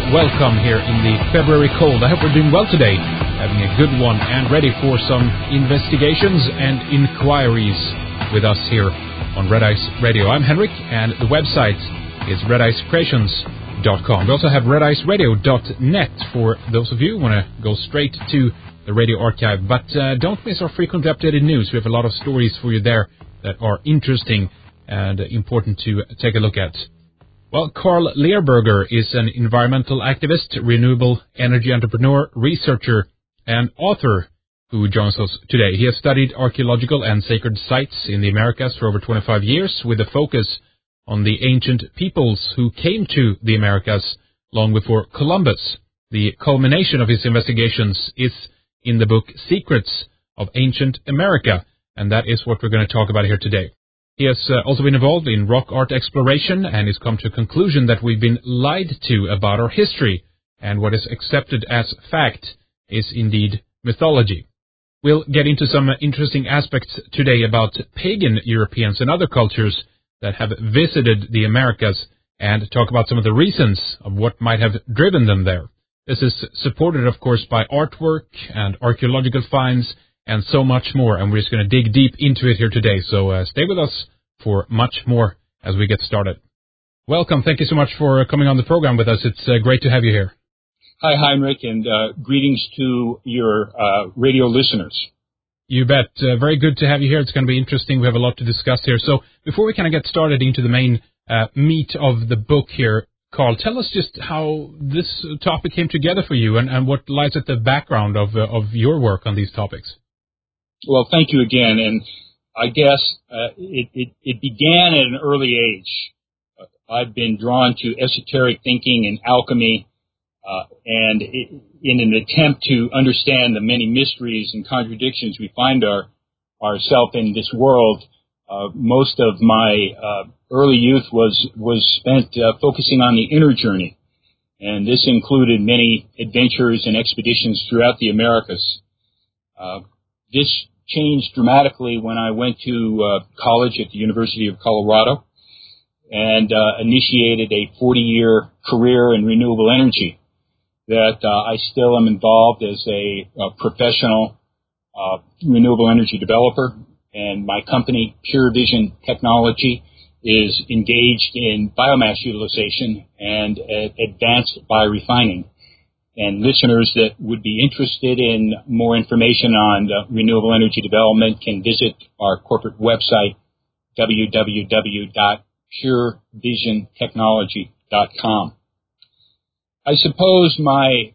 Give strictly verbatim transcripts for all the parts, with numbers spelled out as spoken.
welcome here in the February cold. I hope we're doing well today, having a good one and ready for some investigations and inquiries with us here on Red Ice Radio. I'm Henrik, and the website is red ice creations dot com. We also have red ice radio dot net for those of you who want to go straight to the radio archive. But uh, don't miss our frequently updated news. We have a lot of stories for you there that are interesting and important to take a look at. Well, Carl Lehrberger is an environmental activist, renewable energy entrepreneur, researcher, and author who joins us today. He has studied archaeological and sacred sites in the Americas for over twenty-five years, with a focus on the ancient peoples who came to the Americas long before Columbus. The culmination of his investigations is in the book Secrets of Ancient America, and that is what we're going to talk about here today. He has uh, also been involved in rock art exploration and has come to a conclusion that we've been lied to about our history, and what is accepted as fact is indeed mythology. We'll get into some interesting aspects today about pagan Europeans and other cultures that have visited the Americas, and talk about some of the reasons of what might have driven them there. This is supported, of course, by artwork and archaeological finds and so much more, and we're just going to dig deep into it here today. So uh, stay with us for much more as we get started. Welcome. Thank you so much for coming on the program with us. It's uh, great to have you here. Hi, Heinrich, and uh, greetings to your uh, radio listeners. You bet. Uh, very good to have you here. It's going to be interesting. We have a lot to discuss here. So before we kind of get started into the main uh, meat of the book here, Carl, tell us just how this topic came together for you, and, and what lies at the background of uh, of your work on these topics. Well, thank you again, and I guess uh, it, it, it began at an early age. Uh, I've been drawn to esoteric thinking and alchemy, uh, and it, in an attempt to understand the many mysteries and contradictions we find our ourselves in this world. Uh, most of my uh, early youth was was spent uh, focusing on the inner journey, and this included many adventures and expeditions throughout the Americas. Uh, This changed dramatically when I went to uh, college at the University of Colorado and uh, initiated a forty-year career in renewable energy that uh, I still am involved as a, a professional uh, renewable energy developer, and my company, Pure Vision Technology, is engaged in biomass utilization and uh, advanced biorefining. And listeners that would be interested in more information on uh, renewable energy development can visit our corporate website, w w w dot pure vision technology dot com. I suppose my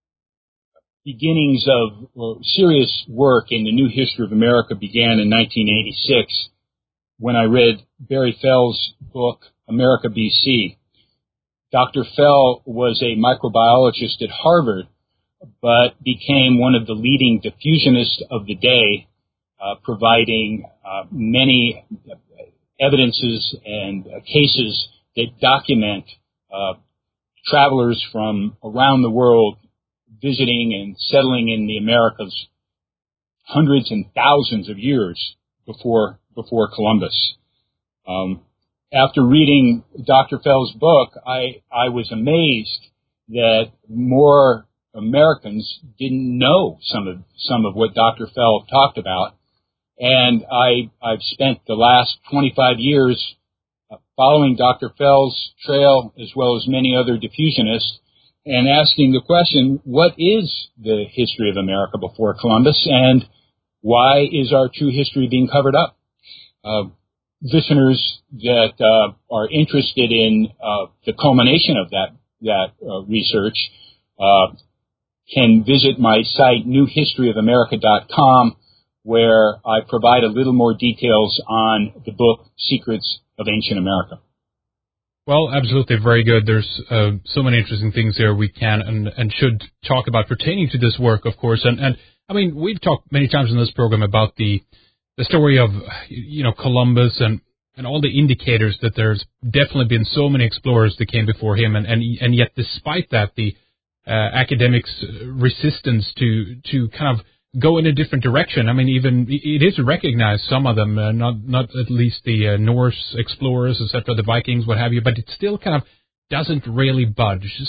beginnings of well, serious work in the new history of America began in nineteen eighty-six when I read Barry Fell's book, America B C. Doctor Fell was a microbiologist at Harvard, but became one of the leading diffusionists of the day, uh, providing uh, many evidences and uh, cases that document uh, travelers from around the world visiting and settling in the Americas hundreds and thousands of years before before Columbus. Um, After reading Doctor Fell's book, I, I was amazed that more Americans didn't know some of some of what Doctor Fell talked about, and I, I've spent the last twenty-five years following Doctor Fell's trail as well as many other diffusionists, and asking the question: what is the history of America before Columbus, and why is our true history being covered up? Uh, Listeners that uh, are interested in uh, the culmination of that that uh, research uh, can visit my site, new history of america dot com, where I provide a little more details on the book Secrets of Ancient America. Well, absolutely, very good. There's uh, so many interesting things here we can and, and should talk about pertaining to this work, of course. And, and I mean, we've talked many times in this program about the the story of, you know, Columbus and, and all the indicators that there's definitely been so many explorers that came before him, and, and, and yet despite that, the uh, academics' resistance to, to kind of go in a different direction. I mean, even it is recognized, some of them, uh, not not at least the uh, Norse explorers, et cetera, the Vikings, what have you, but it still kind of doesn't really budge. So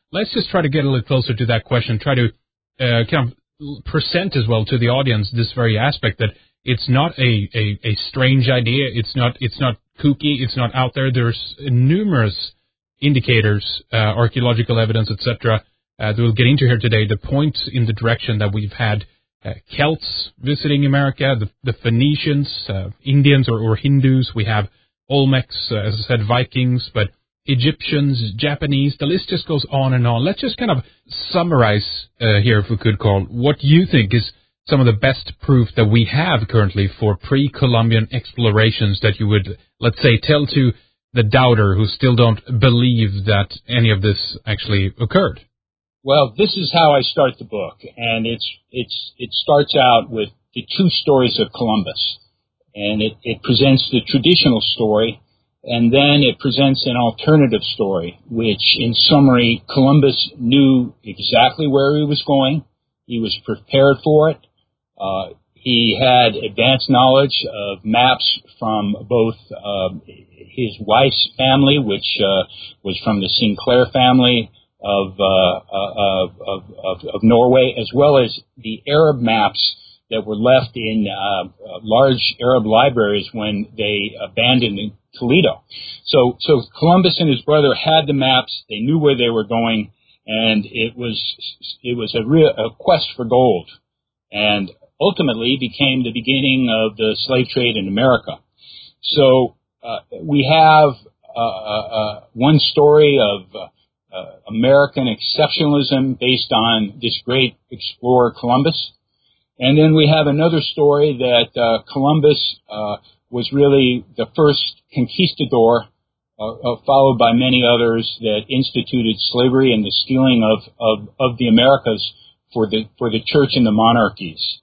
let's just try to get a little closer to that question, try to uh, kind of present as well to the audience this very aspect that it's not a, a, a strange idea, it's not it's not kooky, it's not out there. There's numerous indicators, uh, archaeological evidence, et cetera, uh, that we'll get into here today, that point in the direction that we've had uh, Celts visiting America, the, the Phoenicians, uh, Indians or, or Hindus, we have Olmecs, uh, as I said, Vikings, but Egyptians, Japanese, the list just goes on and on. Let's just kind of summarize uh, here, if we could, Carl, what you think is some of the best proof that we have currently for pre-Columbian explorations that you would, let's say, tell to the doubter who still don't believe that any of this actually occurred. Well, this is how I start the book, and it's it's it starts out with the two stories of Columbus, and it, it presents the traditional story, and then it presents an alternative story, which, in summary, Columbus knew exactly where he was going. He was prepared for it. Uh, he had advanced knowledge of maps from both uh, his wife's family, which uh, was from the Sinclair family of, uh, of, of, of, of Norway, as well as the Arab maps that were left in uh, large Arab libraries when they abandoned Toledo. So, so Columbus and his brother had the maps. They knew where they were going, and it was it was a real a quest for gold, and ultimately became the beginning of the slave trade in America. So uh, we have uh, uh, one story of uh, uh, American exceptionalism based on this great explorer Columbus. And then we have another story that uh, Columbus uh, was really the first conquistador, uh, uh, followed by many others that instituted slavery and the stealing of, of, of the Americas for the for the church and the monarchies.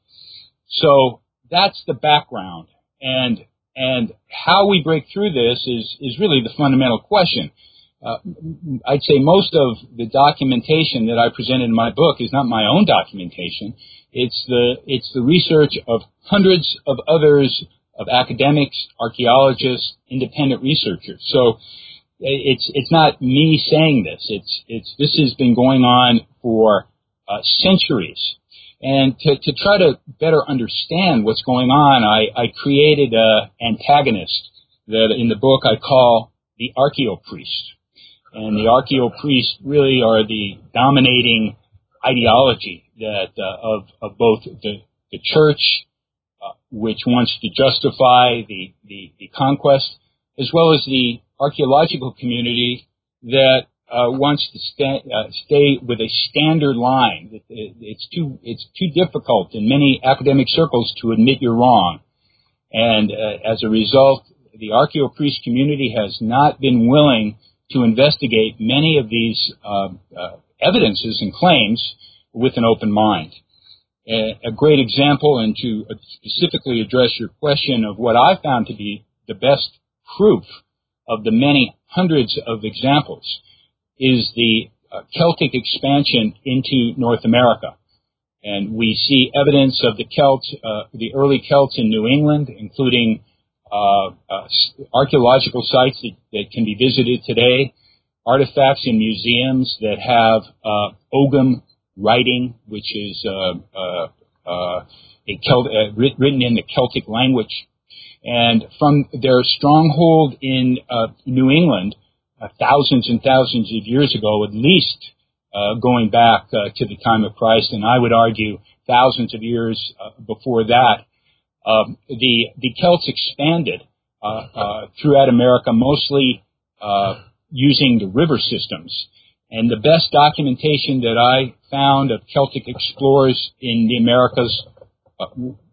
So that's the background, and and how we break through this is is really the fundamental question. Uh, I'd say most of the documentation that I presented in my book is not my own documentation. It's the it's the research of hundreds of others, of academics, archaeologists, independent researchers. So it's it's not me saying this. It's it's this has been going on for uh, centuries. And to, to try to better understand what's going on, I, I created an antagonist that in the book I call the archaeopriest. And the archaeopriests really are the dominating ideology that uh, of, of both the, the church, uh, which wants to justify the, the, the conquest, as well as the archaeological community that uh, wants to sta- uh, stay with a standard line. It's too it's too difficult in many academic circles to admit you're wrong, and uh, as a result, the archaeopriest community has not been willing to investigate many of these uh, uh, evidences and claims with an open mind. A, a great example, and to specifically address your question of what I found to be the best proof of the many hundreds of examples, is the uh, Celtic expansion into North America. And we see evidence of the Celts, uh, the early Celts in New England, including uh, uh, archaeological sites that, that can be visited today, artifacts in museums that have uh, Ogham writing, which is uh, uh, uh, a Celt- uh, written in the Celtic language. And from their stronghold in uh, New England, uh, thousands and thousands of years ago, at least uh, going back uh, to the time of Christ, and I would argue thousands of years uh, before that, um, the the Celts expanded uh, uh, throughout America, mostly uh, using the river systems. And the best documentation that I found of Celtic explorers in the Americas uh,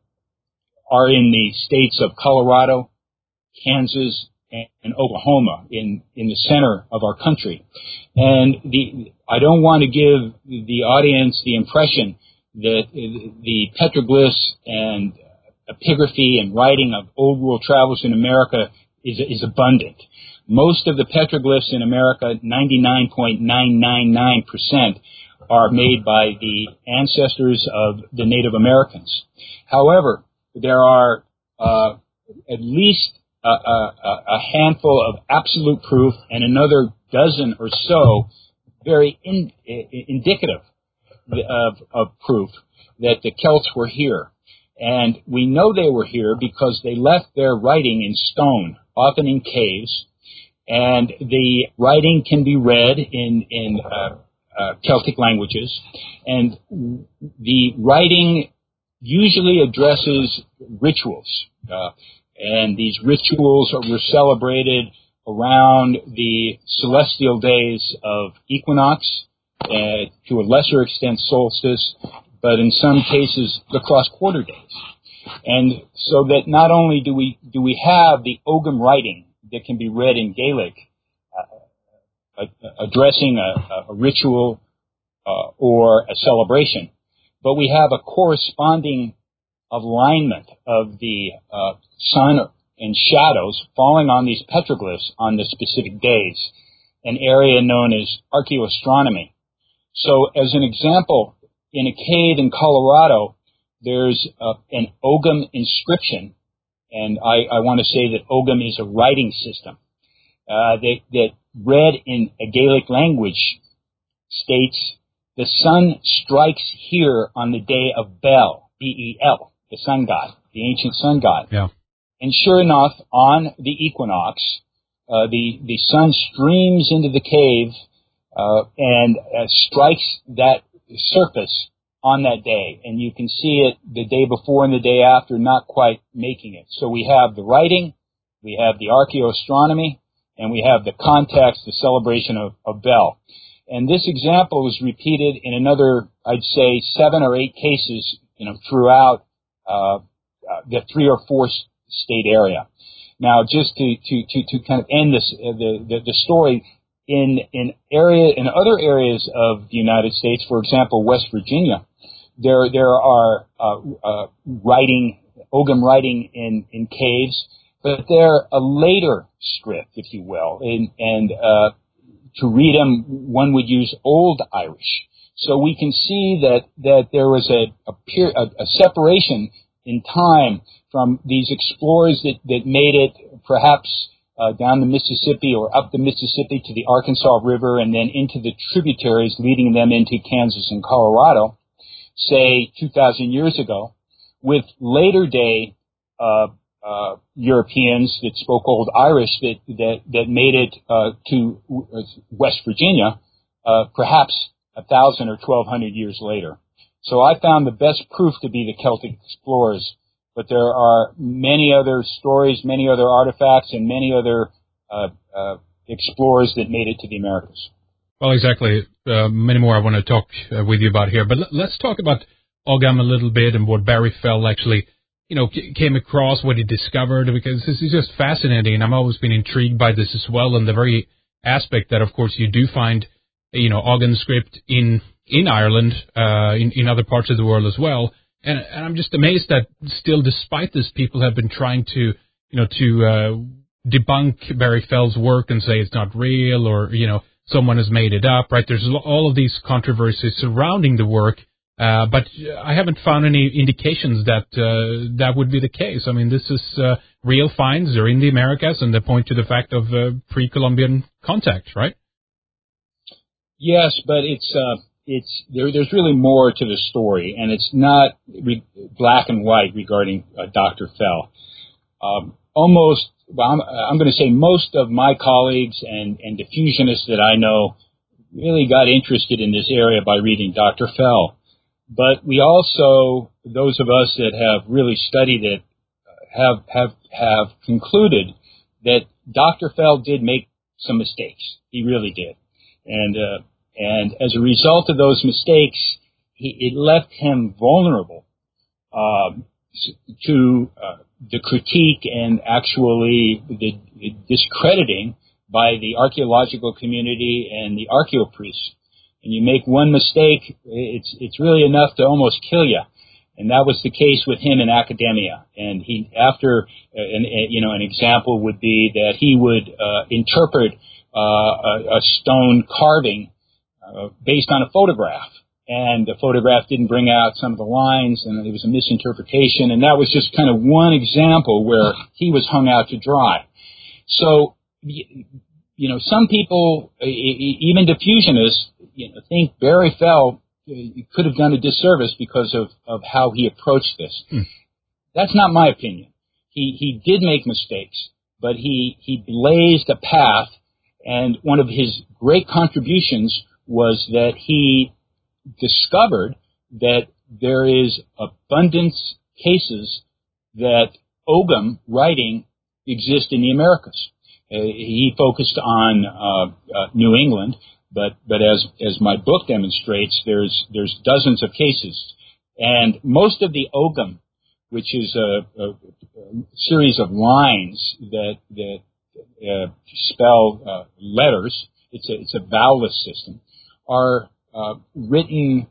are in the states of Colorado, Kansas, and, and Oklahoma, in, in the center of our country. And the I don't want to give the audience the impression that the petroglyphs and epigraphy and writing of old world travelers in America is, is abundant. Most of the petroglyphs in America, ninety-nine point nine nine nine percent, are made by the ancestors of the Native Americans. However, there are uh, at least a, a, a handful of absolute proof and another dozen or so very in, indicative of, of proof that the Celts were here. And we know they were here because they left their writing in stone, often in caves. And the writing can be read in, in uh, uh, Celtic languages. And the writing usually addresses rituals. Uh, and these rituals were celebrated around the celestial days of equinox, uh, to a lesser extent solstice, but in some cases the cross-quarter days. And so that not only do we do we have the Ogham writing that can be read in Gaelic, uh, addressing a, a ritual uh, or a celebration, but we have a corresponding alignment of the uh, sun and shadows falling on these petroglyphs on the specific days, an area known as archaeoastronomy. So as an example, in a cave in Colorado, there's uh, an Ogham inscription, and I, I want to say that Ogham is a writing system uh, that, that read in a Gaelic language states, "The sun strikes here on the day of Bel, B E L, the sun god, the ancient sun god." Yeah. And sure enough, on the equinox, uh, the, the sun streams into the cave uh, and uh, strikes that surface on that day. And you can see it the day before and the day after, not quite making it. So we have the writing, we have the archaeoastronomy, and we have the context, the celebration of, of Bel. And this example is repeated in another, I'd say, seven or eight cases, you know, throughout uh, uh, the three or four state area. Now, just to, to, to, to kind of end this, uh, the, the, the story, in, in area, in other areas of the United States, for example, West Virginia, there, there are, uh, uh, writing, Ogham writing in, in caves, but they're a later script, if you will, and, and, uh, to read them, one would use Old Irish. So we can see that, that there was a, a, peer, a, a separation in time from these explorers that, that made it perhaps uh, down the Mississippi or up the Mississippi to the Arkansas River and then into the tributaries leading them into Kansas and Colorado, say two thousand years ago, with later day uh, uh, Europeans that spoke Old Irish that, that, that made it uh, to West Virginia uh, perhaps a thousand or twelve hundred years later. So I found the best proof to be the Celtic explorers, but there are many other stories, many other artifacts, and many other uh, uh, explorers that made it to the Americas. Well, exactly. Uh, many more I want to talk uh, with you about here, but l- let's talk about Ogham a little bit and what Barry Fell actually, you know, c- came across, what he discovered, because this is just fascinating, and I've always been intrigued by this as well, and the very aspect that, of course, you do find, you know, Ogham script in in Ireland, uh, in, in other parts of the world as well. And, and I'm just amazed that still, despite this, people have been trying to, you know, to uh, debunk Barry Fell's work and say it's not real or, you know, someone has made it up, right? There's all of these controversies surrounding the work, uh, but I haven't found any indications that uh, that would be the case. I mean, this is uh, real finds. They're in the Americas, and they point to the fact of uh, pre-Columbian contact, right? Yes, but it's... Uh It's there, there's really more to the story, and it's not re- black and white regarding uh, Doctor Fell. Um, almost, well, I'm, I'm going to say most of my colleagues and, and diffusionists that I know really got interested in this area by reading Doctor Fell. But we also, those of us that have really studied it, have have have concluded that Doctor Fell did make some mistakes. He really did, and. Uh, And as a result of those mistakes, he, it left him vulnerable um, to uh, the critique and actually the, the discrediting by the archaeological community and the archaeopriests. And you make one mistake, it's it's really enough to almost kill you. And that was the case with him in academia. And he, after, uh, an, uh, you know, an example would be that he would uh, interpret uh, a, a stone carving Uh, based on a photograph, and the photograph didn't bring out some of the lines, and it was a misinterpretation, and that was just kind of one example where he was hung out to dry. So, you know, some people, even diffusionists, you know, think Barry Fell could have done a disservice because of, of how he approached this. Hmm. That's not my opinion. He he did make mistakes, but he, he blazed a path, and one of his great contributions was that he discovered that there is abundance cases that Ogham writing exist in the Americas. Uh, he focused on uh, uh, New England, but but as as my book demonstrates, there's there's dozens of cases, and most of the Ogham, which is a, a, a series of lines that that uh, spell uh, letters, it's a it's a vowelless system, are uh, written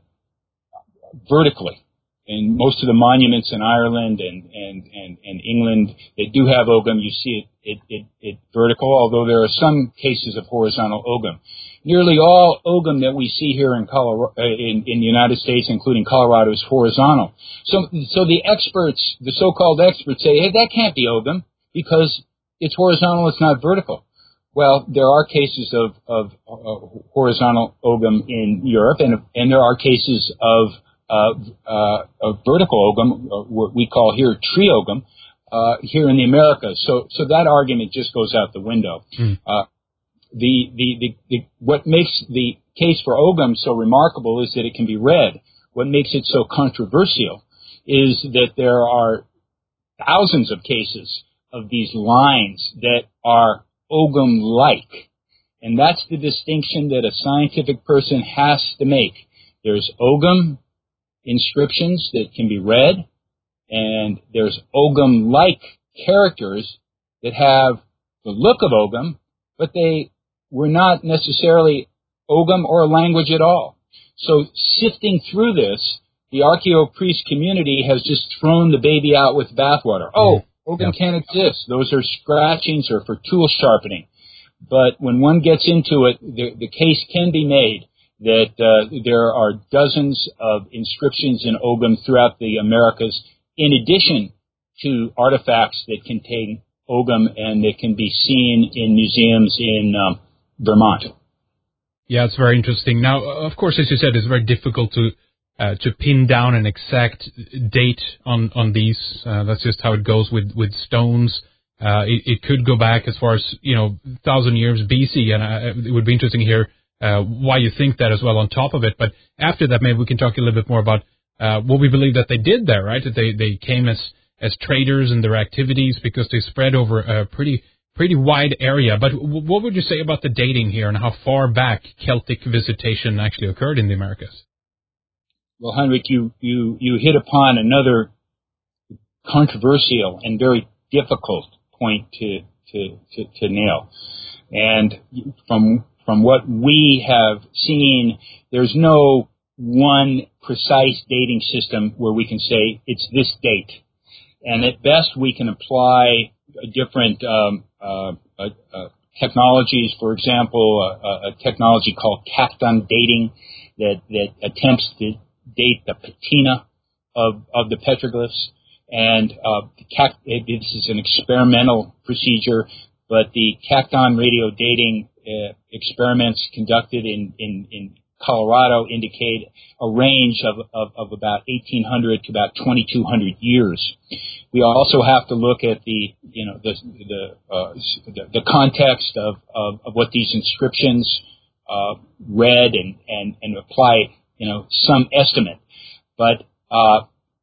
vertically. And most of the monuments in Ireland and, and, and, and England, they do have Ogham. You see it, it, it, it vertical, although there are some cases of horizontal Ogham. Nearly all Ogham that we see here in, Colorado, in, in the United States, including Colorado, is horizontal. So, so the experts, the so-called experts say, hey, that can't be Ogham because it's horizontal, it's not vertical. Well, there are cases of, of uh, horizontal Ogham in Europe, and, and there are cases of Uh, uh, of vertical Ogham, uh, what we call here tree Ogham, uh, here in the Americas. So, so that argument just goes out the window. Mm. Uh, the, the, the, the, what makes the case for Ogham so remarkable is that it can be read. What makes it so controversial is that there are thousands of cases of these lines that are Ogham-like. And that's the distinction that a scientific person has to make. There's Ogham inscriptions that can be read, and there's Ogham-like characters that have the look of Ogham, but they were not necessarily Ogham or a language at all. So sifting through this, the archaeo-priest community has just thrown the baby out with bathwater. Oh, Ogham yeah. can't exist. Those are scratchings or for tool sharpening. But when one gets into it, the, the case can be made that uh, there are dozens of inscriptions in Ogham throughout the Americas, in addition to artifacts that contain Ogham and that can be seen in museums in um, Vermont. Yeah, it's very interesting. Now, of course, as you said, it's very difficult to uh, to pin down an exact date on on these. Uh, that's just how it goes with with stones. Uh, it, it could go back as far as you know, thousand years B C, and uh, it would be interesting to hear Uh, why you think that as well on top of it. But after that, maybe we can talk a little bit more about uh, what we believe that they did there, right? That they, they came as, as traders in their activities because they spread over a pretty pretty wide area. But w- what would you say about the dating here and how far back Celtic visitation actually occurred in the Americas? Well, Henrik, you, you, you hit upon another controversial and very difficult point to, to, to, to nail. And from From what we have seen, there's no one precise dating system where we can say it's this date. And at best, we can apply different um, uh, uh, uh, technologies. For example, a, a technology called Kapton dating that, that attempts to date the patina of, of the petroglyphs. And uh, this is an experimental procedure, but the Kapton radio dating Uh, experiments conducted in, in, in Colorado indicate a range of, of, of about eighteen hundred to about twenty-two hundred years. We also have to look at the, you know, the the uh, the, the context of, of, of what these inscriptions uh, read and, and, and apply, you know, some estimate. But uh,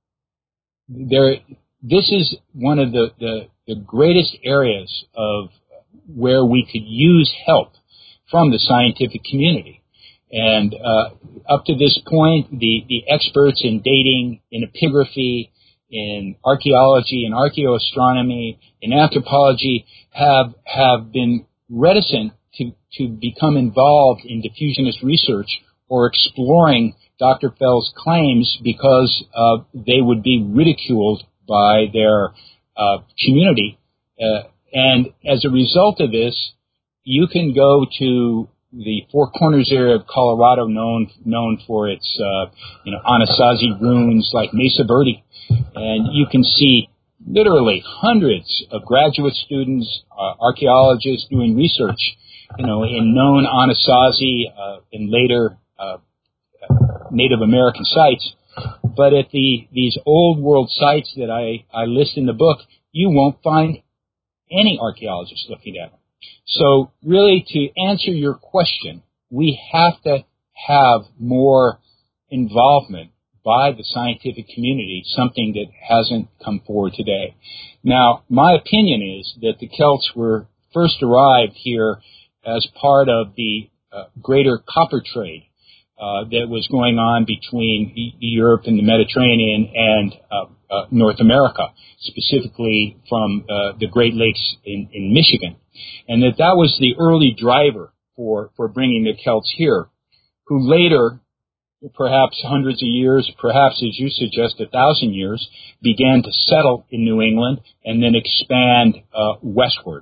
there, this is one of the, the, the greatest areas of where we could use help from the scientific community. And uh, up to this point, the, the experts in dating, in epigraphy, in archaeology, in archaeoastronomy, in anthropology have have been reticent to, to become involved in diffusionist research or exploring Doctor Fell's claims because uh, they would be ridiculed by their uh, community. Uh, And as a result of this, you can go to the Four Corners area of Colorado, known known for its uh, you know Anasazi ruins like Mesa Verde, and you can see literally hundreds of graduate students, uh, archaeologists doing research, you know, in known Anasazi uh, and later uh, Native American sites. But at the these old world sites that I, I list in the book, you won't find any archaeologists looking at them. So really, to answer your question, we have to have more involvement by the scientific community, something that hasn't come forward today. Now, my opinion is that the Celts were first arrived here as part of the uh, greater copper trade uh, that was going on between e- Europe and the Mediterranean and uh, uh, North America, specifically from uh, the Great Lakes in, in Michigan, and that that was the early driver for, for bringing the Celts here, who later, perhaps hundreds of years, perhaps, as you suggest, a thousand years, began to settle in New England and then expand uh, westward.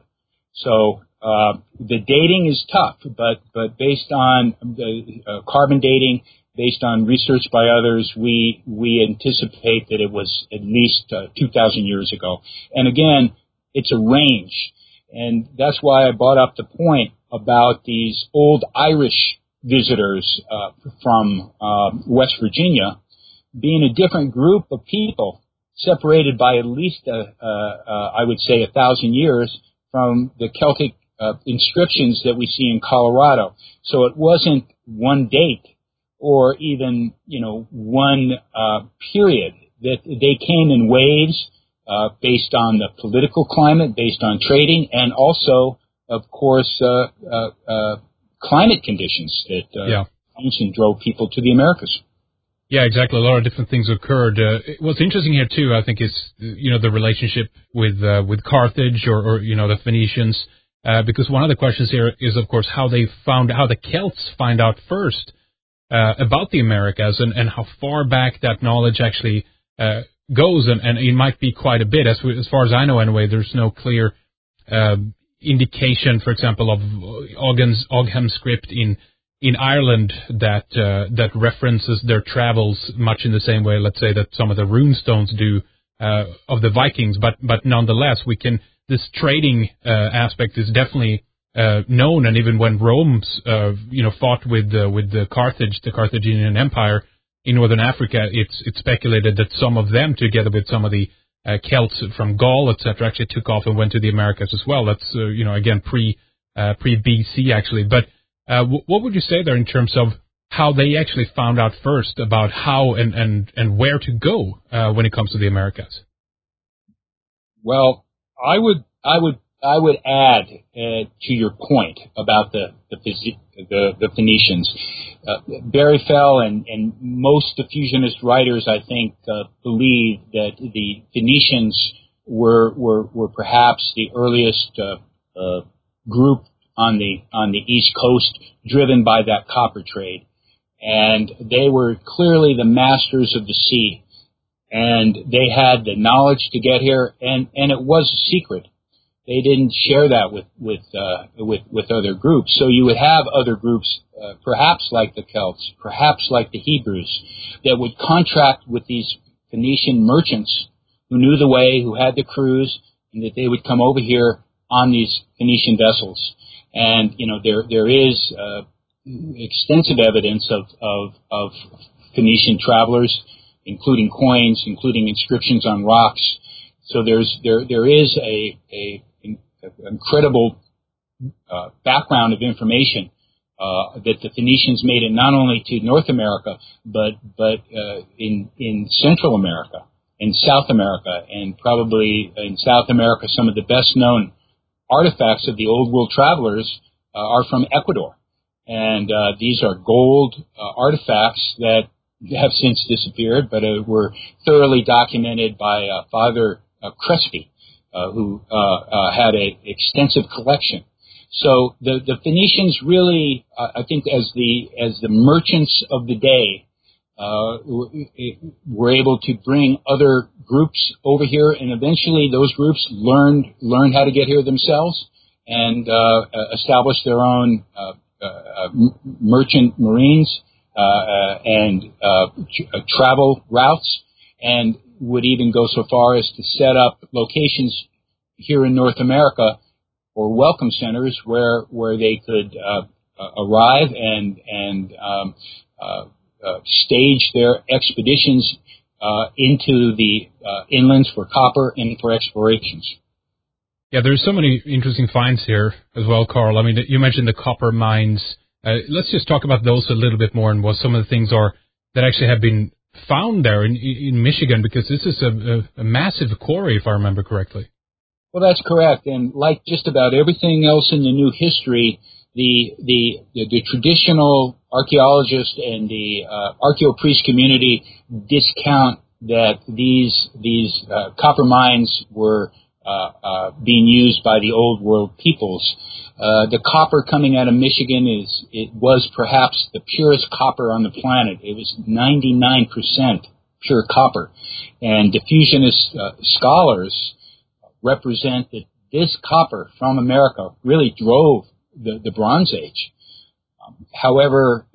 So uh, the dating is tough, but but based on the uh, carbon dating, based on research by others, we we anticipate that it was at least uh, two thousand years ago. And again, it's a range, and that's why I brought up the point about these old Irish visitors uh, from uh, West Virginia being a different group of people, separated by at least, a, uh, uh, I would say, a thousand years from the Celtic uh, inscriptions that we see in Colorado. So it wasn't one date or even, you know, one uh, period. That they came in waves uh, based on the political climate, based on trading, and also, of course, uh, uh, uh, climate conditions that uh, yeah. and drove people to the Americas. Yeah, exactly. A lot of different things occurred. Uh, what's interesting here too, I think, is you know the relationship with uh, with Carthage or, or you know the Phoenicians, uh, because one of the questions here is, of course, how they found how the Celts find out first uh, about the Americas and, and how far back that knowledge actually uh, goes, and, and it might be quite a bit. As we, as far as I know, anyway, there's no clear Uh, indication, for example, of Ogham's, Ogham's script in in Ireland that uh, that references their travels much in the same way, let's say, that some of the runestones do uh, of the Vikings. But but nonetheless, we can this trading uh, aspect is definitely uh, known, and even when Rome's uh, you know fought with uh, with the Carthage, the Carthaginian Empire in northern Africa, it's it's speculated that some of them, together with some of the Uh, Celts from Gaul, et cetera, actually took off and went to the Americas as well. That's, uh, you know, again, pre, uh, pre-B C, actually. But uh, w- what would you say there in terms of how they actually found out first about how and, and, and where to go uh, when it comes to the Americas? Well, I would, I would, I would add uh, to your point about the the, the, the Phoenicians. Uh, Barry Fell and, and most diffusionist writers, I think, uh, believe that the Phoenicians were were, were perhaps the earliest uh, uh, group on the on the East Coast, driven by that copper trade, and they were clearly the masters of the sea, and they had the knowledge to get here, and, and it was a secret. They didn't share that with with uh, with with other groups. So you would have other groups, uh, perhaps like the Celts, perhaps like the Hebrews, that would contract with these Phoenician merchants who knew the way, who had the crews, and that they would come over here on these Phoenician vessels. And you know there there is uh, extensive evidence of, of of Phoenician travelers, including coins, including inscriptions on rocks. So there's there there is a a incredible uh, background of information uh, that the Phoenicians made it not only to North America, but but uh, in in Central America, in South America, and probably in South America, some of the best known artifacts of the Old World travelers uh, are from Ecuador, and uh, these are gold uh, artifacts that have since disappeared, but uh, were thoroughly documented by uh, Father uh, Crespi, Uh, who uh, uh, had an extensive collection. So the, the Phoenicians really, uh, I think, as the as the merchants of the day, uh, were able to bring other groups over here, and eventually those groups learned learned how to get here themselves and uh, established their own uh, uh, merchant marines uh, uh, and uh, tr- uh, travel routes, and would even go so far as to set up locations here in North America or welcome centers where where they could uh, uh, arrive and and um, uh, uh, stage their expeditions uh, into the uh, inlands for copper and for explorations. Yeah, there's so many interesting finds here as well, Carl. I mean, you mentioned the copper mines. Uh, let's just talk about those a little bit more and what some of the things are that actually have been found there in, in Michigan, because this is a, a, a massive quarry, if I remember correctly. Well, that's correct. And like just about everything else in the new history, the the the, the traditional archaeologist and the uh, archaeopriest community discount that these these uh, copper mines were uh, uh, being used by the old world peoples. Uh, the copper coming out of Michigan is it was perhaps the purest copper on the planet. It was ninety-nine percent pure copper, and diffusionist uh, scholars represent that this copper from America really drove the, the Bronze Age. Um, however,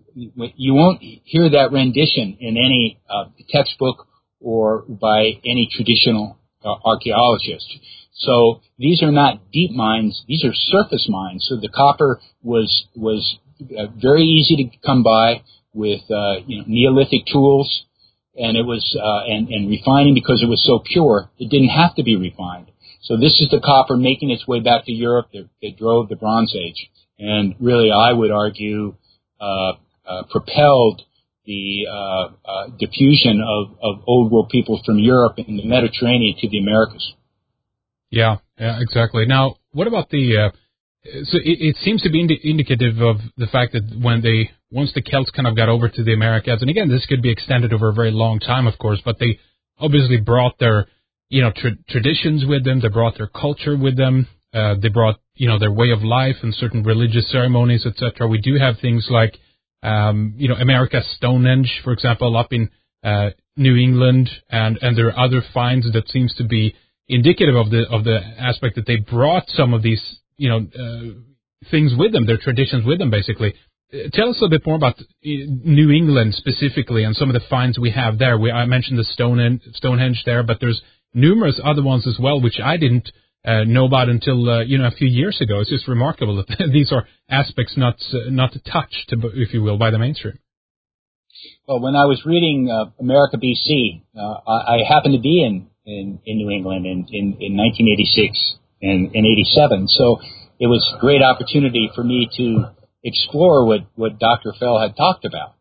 you won't hear that rendition in any uh, textbook or by any traditional uh, archaeologist. So these are not deep mines; these are surface mines. So the copper was was uh, very easy to come by with uh, you know Neolithic tools. And it was, uh, and, and refining, because it was so pure, it didn't have to be refined. So this is the copper making its way back to Europe that, that drove the Bronze Age. And really, I would argue, uh, uh, propelled the, uh, uh, diffusion of, of old world peoples from Europe and the Mediterranean to the Americas. Yeah, yeah, exactly. Now, what about the, uh, so it, it seems to be indi- indicative of the fact that when they, once the Celts kind of got over to the Americas, and again, this could be extended over a very long time, of course, but they obviously brought their, you know, tra- traditions with them, they brought their culture with them, uh, they brought, you know, their way of life and certain religious ceremonies, et cetera. We do have things like, um, you know, America's Stonehenge, for example, up in, uh, New England, and, and there are other finds that seems to be indicative of the, of the aspect that they brought some of these, you know, uh, things with them, their traditions with them, basically. Uh, tell us a bit more about uh, New England specifically and some of the finds we have there. We, I mentioned the Stonehenge, Stonehenge there, but there's numerous other ones as well, which I didn't uh, know about until, uh, you know, a few years ago. It's just remarkable that these are aspects not uh, not touched, if you will, by the mainstream. Well, when I was reading uh, America B C, uh, I, I happened to be in, in, in New England in, in, in nineteen eighty-six and, and eighty-seven, so it was a great opportunity for me to explore what, what Doctor Fell had talked about.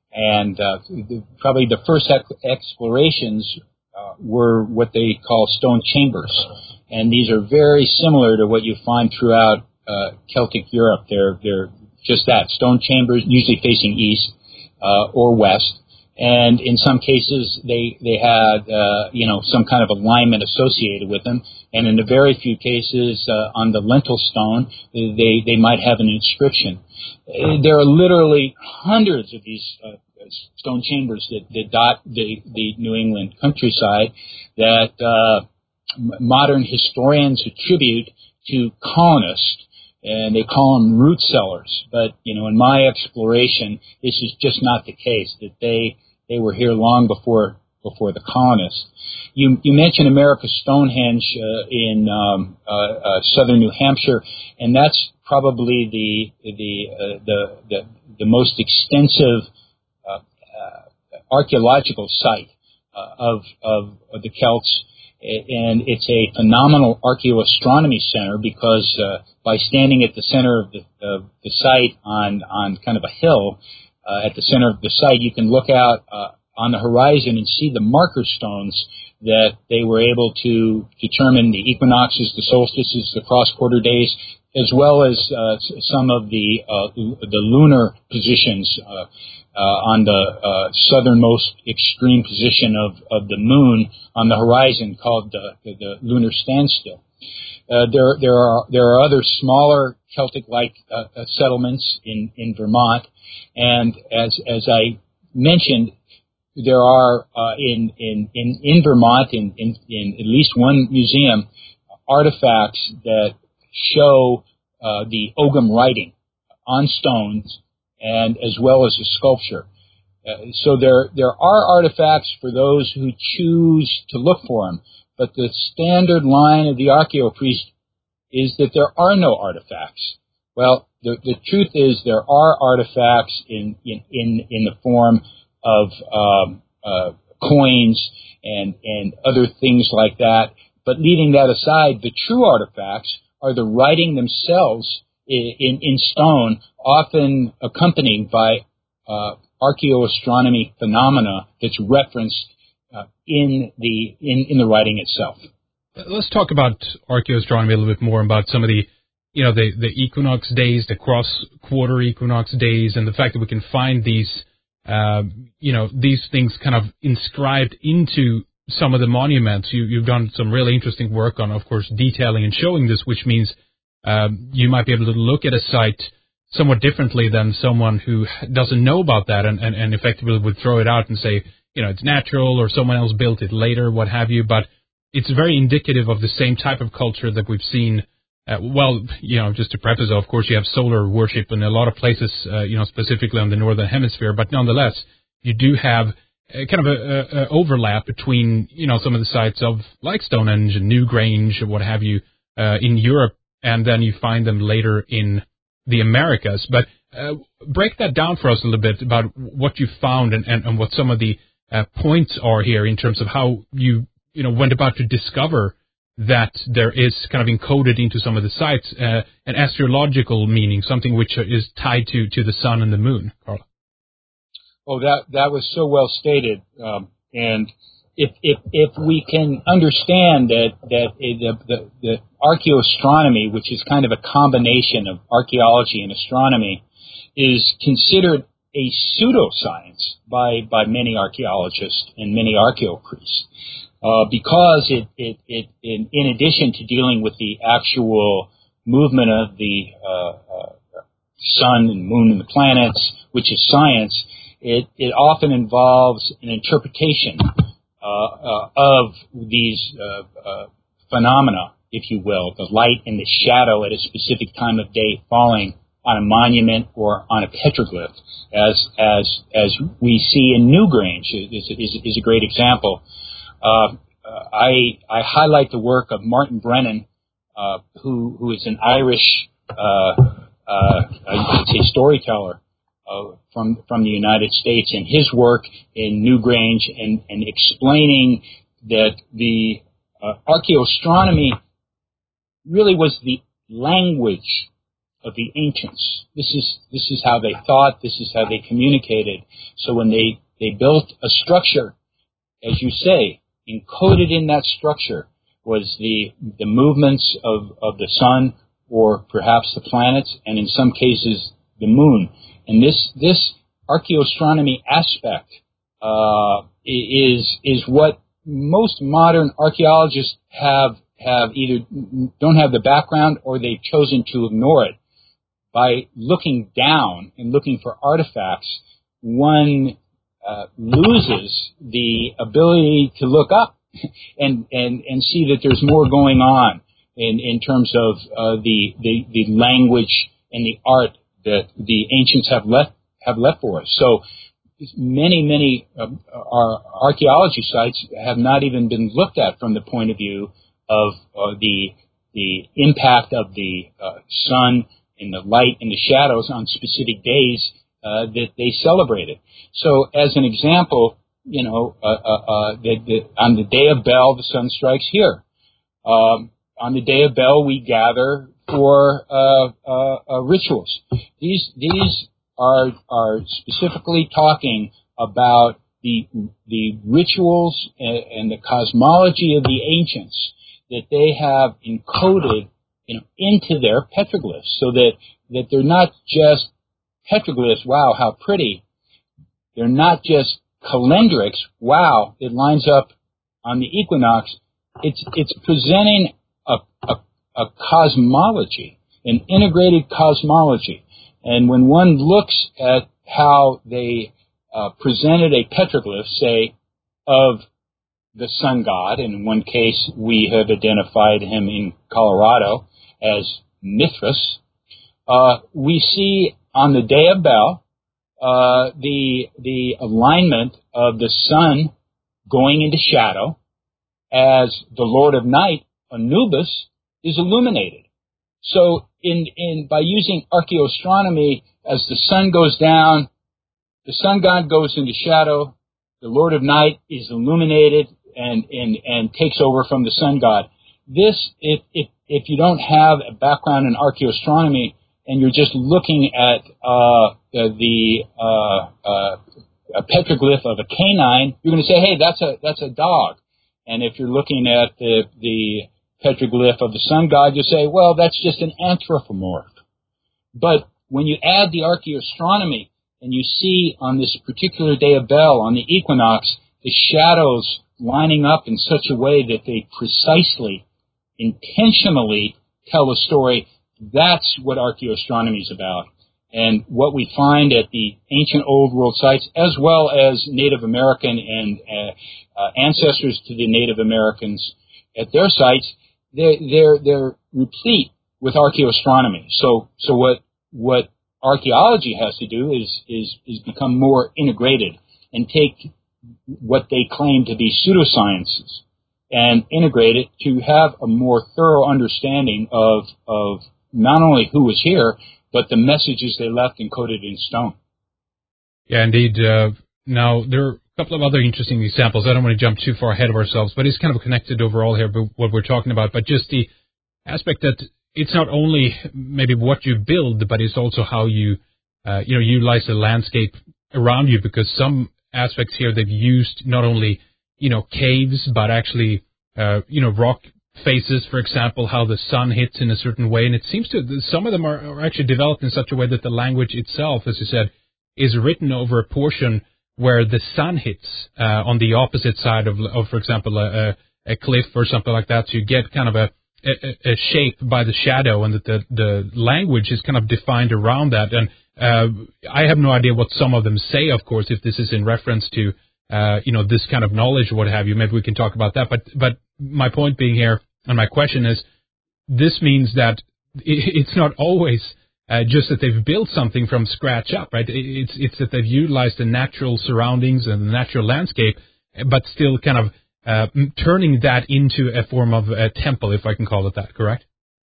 And uh, the, probably the first ex- explorations uh, were what they call stone chambers. And these are very similar to what you find throughout uh, Celtic Europe. They're, they're just that, stone chambers, usually facing east uh, or west. And in some cases, they they had uh, you know some kind of alignment associated with them, and in the very few cases uh, on the lintel stone, they they might have an inscription. Uh, there are literally hundreds of these uh, stone chambers that, that dot the the New England countryside that uh, modern historians attribute to colonists. And they call them root cellars. But, you know, in my exploration, this is just not the case, that they they were here long before before the colonists. You you mentioned America's Stonehenge uh, in um, uh, uh, southern New Hampshire, and that's probably the the uh, the, the the most extensive uh, uh, archaeological site uh, of, of of the Celts. And it's a phenomenal archaeoastronomy center because uh, by standing at the center of the, of the site on, on kind of a hill, uh, at the center of the site, you can look out uh, on the horizon and see the marker stones that they were able to determine the equinoxes, the solstices, the cross-quarter days, as well as uh, some of the uh, the lunar positions uh, uh, on the uh, southernmost extreme position of, of the moon on the horizon, called the, the, the lunar standstill. Uh, there there are there are other smaller Celtic-like uh, settlements in, in Vermont, and as as I mentioned, there are uh, in, in in in Vermont in, in in at least one museum artifacts that show uh, the Ogham writing on stones, and as well as a sculpture. Uh, so there there are artifacts for those who choose to look for them, but the standard line of the archaeopriest is that there are no artifacts. Well, the, the truth is there are artifacts in, in, in, in the form of um, uh, coins and, and other things like that. But leaving that aside, the true artifacts are the writing themselves in, in, in stone, often accompanied by uh, archaeoastronomy phenomena that's referenced uh, in the in, in the writing itself. Let's talk about archaeoastronomy a little bit more, about some of the, you know, the, the equinox days, the cross-quarter equinox days, and the fact that we can find these, uh, you know, these things kind of inscribed into some of the monuments. You, you've done some really interesting work on, of course, detailing and showing this, which means um, you might be able to look at a site somewhat differently than someone who doesn't know about that and, and, and effectively would throw it out and say, you know, it's natural or someone else built it later, what have you. But it's very indicative of the same type of culture that we've seen. Uh, well, you know, just to preface, of course, you have solar worship in a lot of places, uh, you know, specifically on the northern hemisphere. But nonetheless, you do have a, kind of a, a, a overlap between, you know, some of the sites of like Stonehenge and Newgrange or what have you uh, in Europe, and then you find them later in the Americas. But uh, break that down for us a little bit about what you found and, and, and what some of the uh, points are here in terms of how you you know, went about to discover that there is kind of encoded into some of the sites uh, an astrological meaning, something which is tied to, to the sun and the moon, Carla. Oh, that that was so well stated. Um, and if if if we can understand that that the, the the archaeoastronomy, which is kind of a combination of archaeology and astronomy, is considered a pseudoscience by by many archaeologists and many archaeopriests. Uh, because it, it, it in, in addition to dealing with the actual movement of the uh, uh, sun and moon and the planets, which is science, it, it often involves an interpretation uh, uh, of these uh, uh, phenomena, if you will, the light and the shadow at a specific time of day falling on a monument or on a petroglyph, as as as we see in Newgrange is is, is a great example. Uh, I, I highlight the work of Martin Brennan, uh, who, who is an Irish, uh, uh, I'd say storyteller, uh, from, from the United States, and his work in Newgrange and, and explaining that the, uh, archaeoastronomy really was the language of the ancients. This is, this is how they thought, this is how they communicated. So when they, they built a structure, as you say, encoded in that structure was the the movements of, of the sun or perhaps the planets, and in some cases the moon. And this this archaeoastronomy aspect uh, is is what most modern archaeologists have have either don't have the background or they've chosen to ignore it. By looking down and looking for artifacts, one Uh, loses the ability to look up and, and, and see that there's more going on in, in terms of uh, the, the the language and the art that the ancients have left have left for us. So many many uh, our archaeology sites have not even been looked at from the point of view of uh, the the impact of the uh, sun and the light and the shadows on specific days Uh, that they celebrated. So, as an example, you know, uh, uh, uh, the, the, on the day of Bel, the sun strikes here. Um, on the day of Bel, we gather for uh, uh, uh, rituals. These these are are specifically talking about the the rituals and, and the cosmology of the ancients that they have encoded, you know, into their petroglyphs, so that that they're not just petroglyphs, wow, how pretty. They're not just calendrics, wow, it lines up on the equinox. It's it's presenting a, a, a cosmology, an integrated cosmology. And when one looks at how they uh, presented a petroglyph, say, of the sun god, and in one case we have identified him in Colorado as Mithras, uh, we see on the day of Bel, uh, the the alignment of the sun going into shadow as the Lord of Night, Anubis, is illuminated. So in, in, by using archaeoastronomy, as the sun goes down, the sun god goes into shadow, the Lord of Night is illuminated and, and, and takes over from the sun god. This, if, if, if you don't have a background in archaeoastronomy and you're just looking at, uh, the, the uh, uh, a petroglyph of a canine, you're going to say, hey, that's a, that's a dog. And if you're looking at the, the petroglyph of the sun god, you say, well, that's just an anthropomorph. But when you add the archaeoastronomy and you see on this particular day of Bel, on the equinox, the shadows lining up in such a way that they precisely, intentionally tell a story, that's what archaeoastronomy is about. And what we find at the ancient old world sites, as well as Native American and uh, uh, ancestors to the Native Americans at their sites, they're, they're, they're replete with archaeoastronomy. So, so what, what archaeology has to do is, is, is become more integrated and take what they claim to be pseudosciences and integrate it to have a more thorough understanding of, of not only who was here, but the messages they left encoded in stone. Yeah, indeed. Uh, now, there are a couple of other interesting examples. I don't want to jump too far ahead of ourselves, but it's kind of connected overall here, but what we're talking about, but just the aspect that it's not only maybe what you build, but it's also how you, uh, you know, utilize the landscape around you, because some aspects here they've used not only, you know, caves, but actually, uh, you know, rock faces, for example, how the sun hits in a certain way. And it seems to, some of them are, are actually developed in such a way that the language itself, as you said, is written over a portion where the sun hits uh, on the opposite side of, of for example, a, a cliff or something like that. So you get kind of a, a, a shape by the shadow, and that the, the language is kind of defined around that. And uh, I have no idea what some of them say, of course, if this is in reference to, uh, you know, this kind of knowledge or what have you. Maybe we can talk about that. But, but my point being here, and my question is, this means that it's not always uh, just that they've built something from scratch up, right? It's it's that they've utilized the natural surroundings and the natural landscape, but still kind of uh, turning that into a form of a temple, if I can call it that, correct?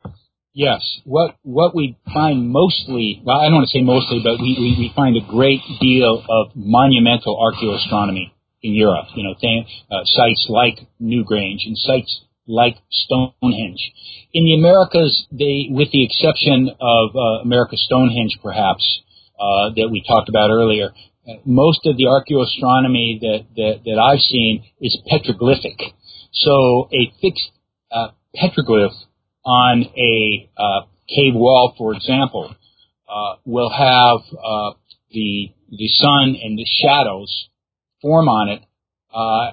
Yes. What what we find mostly, well, I don't want to say mostly, but we, we, we find a great deal of monumental archaeoastronomy in Europe. You know, th- uh, sites like Newgrange and sites like Stonehenge. In the Americas, they, with the exception of uh, America Stonehenge, perhaps, uh, that we talked about earlier, uh, most of the archaeoastronomy that, that, that I've seen is petroglyphic. So a fixed uh, petroglyph on a uh, cave wall, for example, uh, will have uh, the the sun and the shadows form on it uh,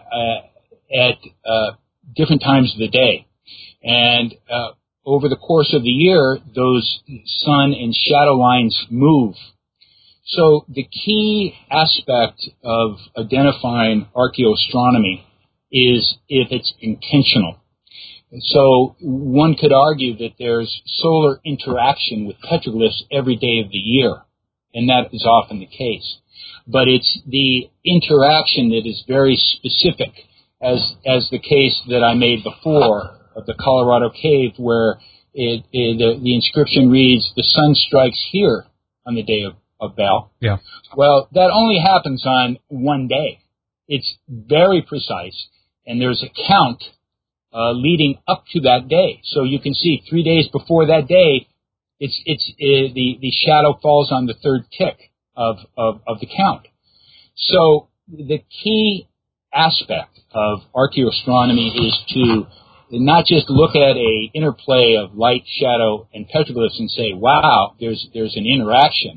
uh, at uh, different times of the day. And uh, over the course of the year, those sun and shadow lines move. So the key aspect of identifying archaeoastronomy is if it's intentional. So one could argue that there's solar interaction with petroglyphs every day of the year, and that is often the case. But it's the interaction that is very specific, as as the case that I made before of the Colorado cave, where it, it, the, the inscription reads, "The sun strikes here on the day of, of Bel." Yeah. Well, that only happens on one day. It's very precise, and there's a count Uh, leading up to that day. So you can see three days before that day, it's it's uh, the the shadow falls on the third tick of, of of the count. So the key aspect of archaeoastronomy is to not just look at a interplay of light, shadow, and petroglyphs and say, "Wow, there's there's an interaction."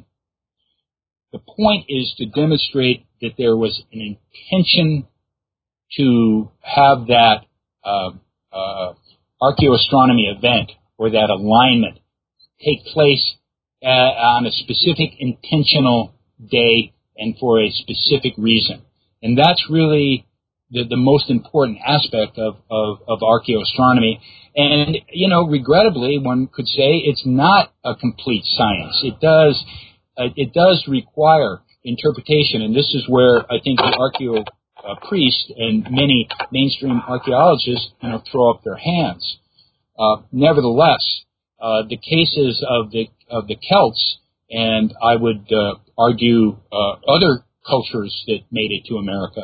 The point is to demonstrate that there was an intention to have that Uh, uh, archaeoastronomy event or that alignment take place uh, on a specific intentional day and for a specific reason. And that's really the, the most important aspect of, of, of archaeoastronomy. And, you know, regrettably, one could say it's not a complete science. It does, uh, it does require interpretation, and this is where I think the archaeo Uh, priest and many mainstream archaeologists, you know, throw up their hands. Uh, nevertheless, uh, the cases of the of the Celts, and I would uh, argue uh, other cultures that made it to America,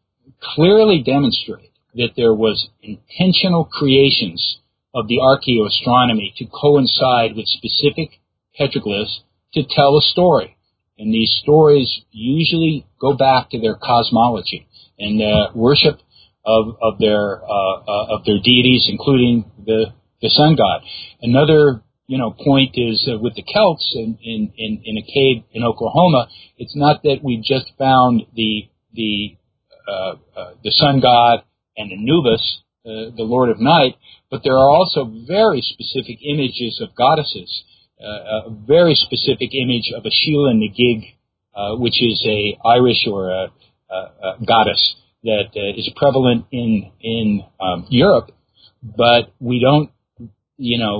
clearly demonstrate that there was intentional creations of the archaeoastronomy to coincide with specific petroglyphs to tell a story. And these stories usually go back to their cosmology and uh, worship of, of their uh, uh, of their deities, including the the sun god. Another you know point is uh, with the Celts in, in, in, in a cave in Oklahoma. It's not that we just found the the uh, uh, the sun god and Anubis, uh, the Lord of Night, but there are also very specific images of goddesses. Uh, a very specific image of a Sheila Nagig, uh, which is a Irish or a, a, a goddess that uh, is prevalent in in um, Europe, but we don't, you know,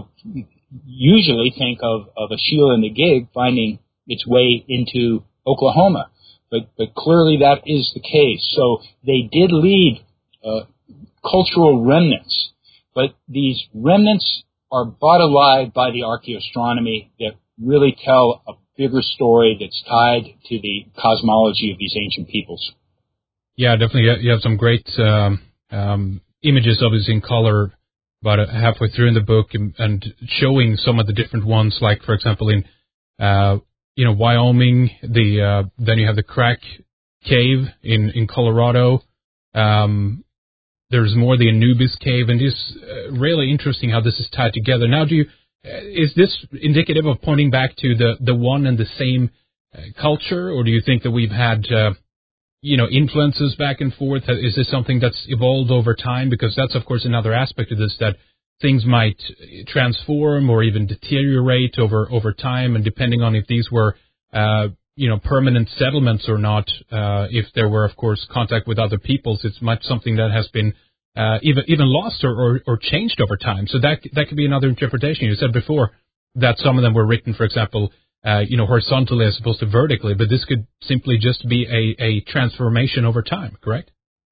usually think of, of a Sheila Nagig finding its way into Oklahoma, but but clearly that is the case. So they did leave uh, cultural remnants, but these remnants are brought alive by the archaeoastronomy that really tell a bigger story that's tied to the cosmology of these ancient peoples. Yeah, definitely. You have some great um, um, images, obviously in color, about halfway through in the book, and, and showing some of the different ones. Like, for example, in uh, you know Wyoming, the uh, then you have the Crack Cave in in Colorado. Um, There's more the Anubis cave, and it's uh, really interesting how this is tied together. Now, do you uh, is this indicative of pointing back to the, the one and the same uh, culture, or do you think that we've had uh, you know influences back and forth? Is this something that's evolved over time? Because that's of course another aspect of this, that things might transform or even deteriorate over over time, and depending on if these were uh, you know permanent settlements or not, uh, if there were of course contact with other peoples, it's much something that has been uh, even even lost or, or, or changed over time. So that that could be another interpretation. You said before that some of them were written, for example, uh, you know, horizontally as opposed to vertically, but this could simply just be a, a transformation over time, correct?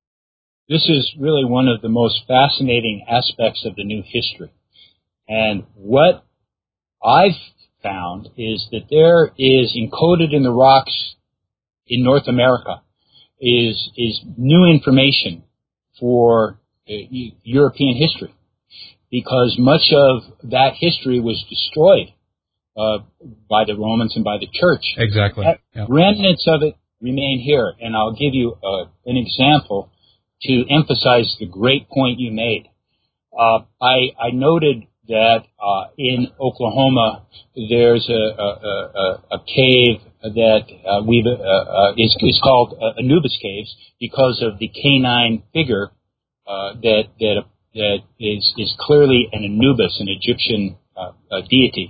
This is really one of the most fascinating aspects of the new history. And what I've found is that there is encoded in the rocks in North America is is new information for uh, European history, because much of that history was destroyed uh, by the Romans and by the church. Exactly. Yep. Remnants of it remain here, and I'll give you uh, an example to emphasize the great point you made. Uh, I, I noted that uh, in Oklahoma there's a, a, a, a cave that uh, we've, uh, uh, is, is called uh, Anubis Caves because of the canine figure uh, that that that is is clearly an Anubis, an Egyptian uh, uh, deity,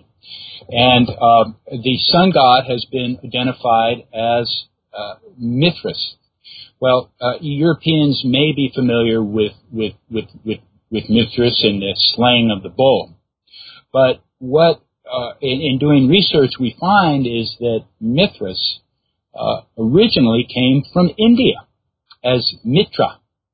and uh, the sun god has been identified as uh, Mithras. Well, uh, Europeans may be familiar with with with with with Mithras and the slaying of the bull. But what, uh, in, in doing research, we find is that Mithras uh, originally came from India as Mitra.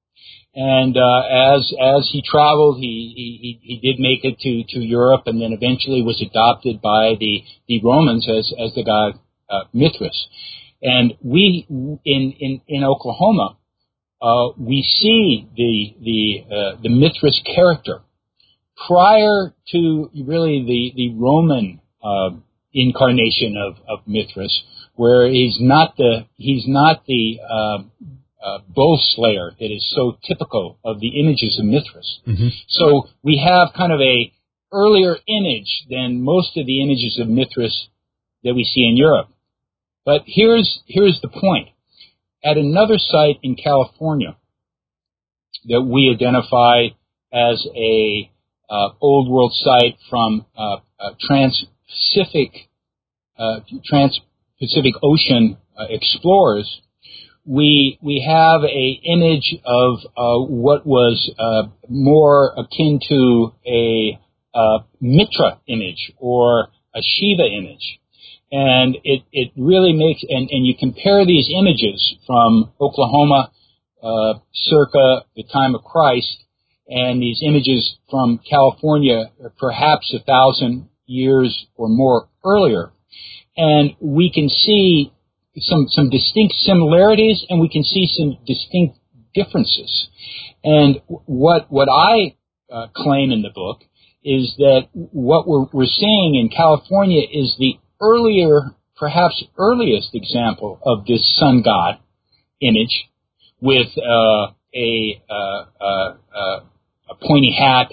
And uh, as as he traveled, he, he, he did make it to, to Europe, and then eventually was adopted by the, the Romans as, as the god uh, Mithras. And we, in, in, in Oklahoma, uh, we see the the uh, the Mithras character prior to really the the Roman uh, incarnation of, of Mithras, where he's not the he's not the uh, uh, bull slayer that is so typical of the images of Mithras. Mm-hmm. So we have kind of a earlier image than most of the images of Mithras that we see in Europe. But here's here's the point. At another site in California that we identify as a uh, old world site from uh, uh, Trans-Pacific uh, Trans-Pacific Ocean uh, explorers, we we have a image of uh, what was uh, more akin to a uh, Mitra image or a Shiva image. And it, it really makes, and, and you compare these images from Oklahoma uh, circa the time of Christ, and these images from California perhaps a thousand years or more earlier. And we can see some, some distinct similarities, and we can see some distinct differences. And what, what I uh, claim in the book is that what we're, we're seeing in California is the earlier, perhaps earliest example of this sun god image with uh, a, uh, uh, uh, a pointy hat,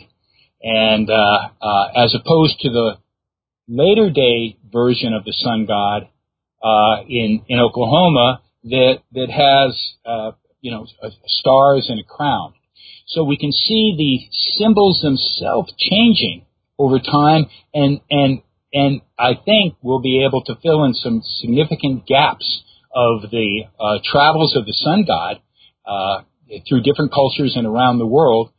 and uh, uh, as opposed to the later day version of the sun god uh, in in Oklahoma that that has uh, you know stars and a crown. So we can see the symbols themselves changing over time, and and and I think we'll be able to fill in some significant gaps of the uh, travels of the sun god uh, through different cultures and around the world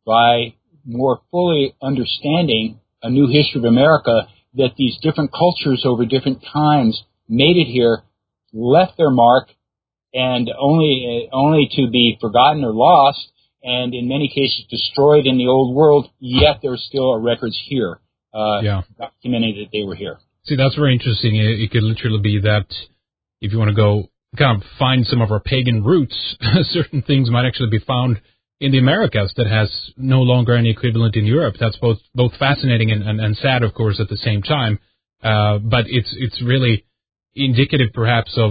by more fully understanding a new history of America, that these different cultures over different times made it here, left their mark, and only only to be forgotten or lost, and in many cases destroyed in the old world, yet there still are records here uh, yeah. documenting that they were here. See, that's very interesting. It, it could literally be that if you want to go kind of find some of our pagan roots, certain things might actually be found in the Americas that has no longer any equivalent in Europe. That's both both fascinating and, and, and sad, of course, at the same time. Uh, but it's it's really indicative, perhaps, of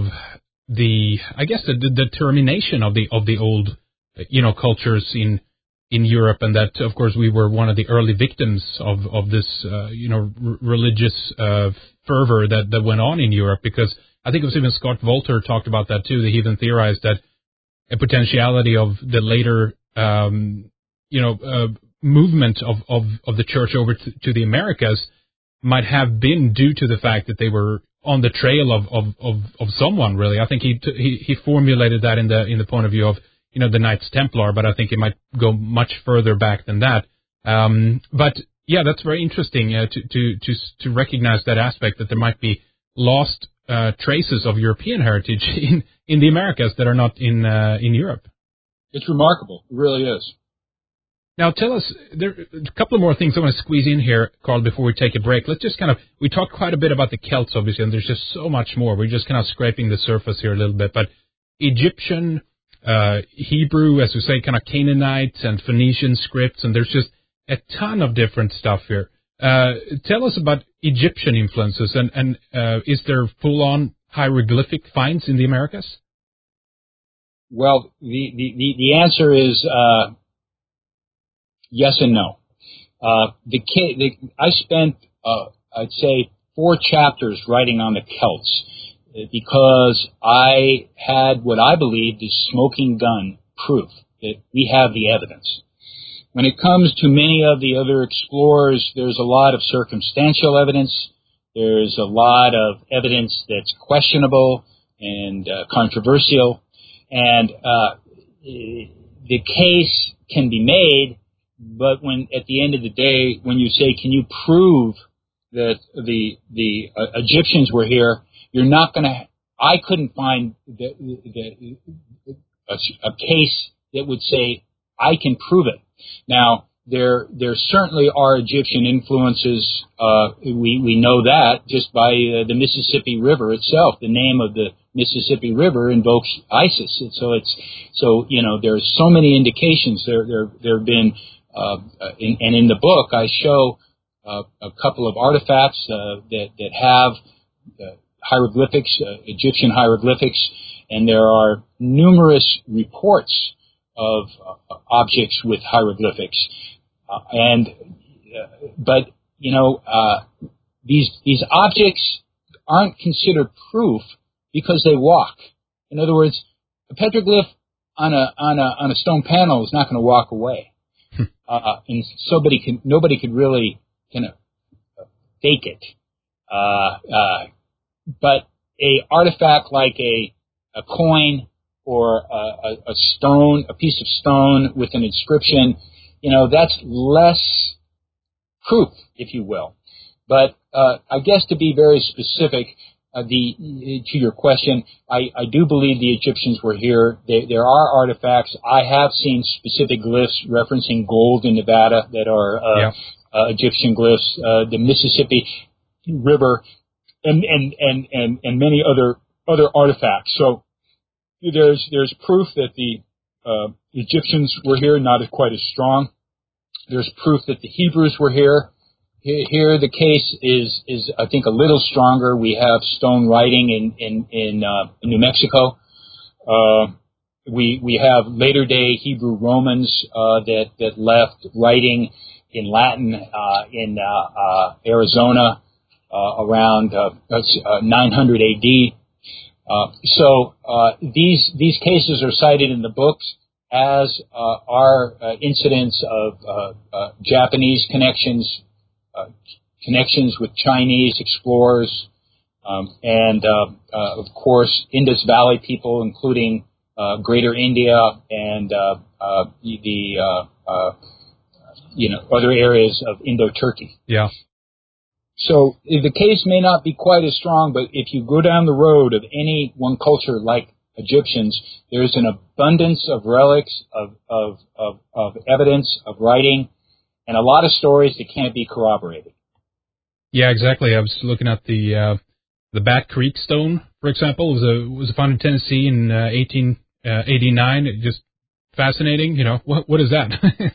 the I guess the, the determination of the of the old, you know, cultures in in Europe, and that, of course, we were one of the early victims of of this, uh, you know, r- religious uh, fervor that that went on in Europe. Because I think it was even Scott Wolter talked about that too. That he even theorized that a potentiality of the later Um, you know, uh, movement of, of, of the church over to, to the Americas might have been due to the fact that they were on the trail of, of, of, of someone, really. I think he, t- he he formulated that in the in the point of view of, you know, the Knights Templar, but I think it might go much further back than that. Um, but yeah, that's very interesting uh, to, to to to recognize that aspect, that there might be lost uh, traces of European heritage in, in the Americas that are not in uh, in Europe. It's remarkable. It really is. Now, tell us, there are a couple of more things I want to squeeze in here, Carl, before we take a break. Let's just kind of, we talked quite a bit about the Celts, obviously, and there's just so much more. We're just kind of scraping the surface here a little bit. But Egyptian, uh, Hebrew, as we say, kind of Canaanite and Phoenician scripts, and there's just a ton of different stuff here. Uh, tell us about Egyptian influences, and, and uh, is there full-on hieroglyphic finds in the Americas? Well, the, the, the, the answer is uh, yes and no. Uh, the, the I spent, uh, I'd say, four chapters writing on the Celts because I had what I believed is smoking gun proof that we have the evidence. When it comes to many of the other explorers, there's a lot of circumstantial evidence. There's a lot of evidence that's questionable and uh, controversial. And uh, the case can be made, but when at the end of the day, when you say, can you prove that the the uh, Egyptians were here, you're not going to. I couldn't find the, the, a, a case that would say I can prove it. Now there there certainly are Egyptian influences. Uh, we we know that just by uh, the Mississippi River itself. The name of the Mississippi River invokes Isis, and so it's so you know there's so many indications. There there there have been, uh, in, and in the book I show uh, a couple of artifacts uh, that that have uh, hieroglyphics, uh, Egyptian hieroglyphics, and there are numerous reports of uh, objects with hieroglyphics, uh, and uh, but you know uh, these these objects aren't considered proof because they walk. In other words, a petroglyph on a on a on a stone panel is not going to walk away, uh, and somebody can nobody could really kind of fake it. Uh, uh, but a artifact like a a coin or a, a, a stone, a piece of stone with an inscription, you know, that's less proof, if you will. But uh, I guess to be very specific, Uh, the to your question, I, I do believe the Egyptians were here. They, there are artifacts. I have seen specific glyphs referencing gold in Nevada that are uh, yeah. uh, Egyptian glyphs, uh, the Mississippi River, and and and and, and many other other artifacts. So there's there's proof that the uh, Egyptians were here, not quite as strong. There's proof that the Hebrews were here. Here, the case is, is I think, a little stronger. We have stone writing in in in, uh, in New Mexico. Uh, we we have later day Hebrew Romans uh, that that left writing in Latin uh, in uh, uh, Arizona uh, around uh, uh, nine hundred A D. Uh, so uh, these these cases are cited in the books, as uh, are uh, incidents of uh, uh, Japanese connections. Uh, connections with Chinese explorers, um, and uh, uh, of course Indus Valley people, including uh, Greater India and uh, uh, the uh, uh, you know other areas of Indo-Turkey. Yeah. So the case may not be quite as strong, but if you go down the road of any one culture like Egyptians, there's an abundance of relics, of of of, of evidence, of writing, and a lot of stories that can't be corroborated. Yeah, exactly. I was looking at the uh, the Bat Creek stone, for example, was a was found in Tennessee in uh, eighteen eighty-nine. It just fascinating. You know, what what is that?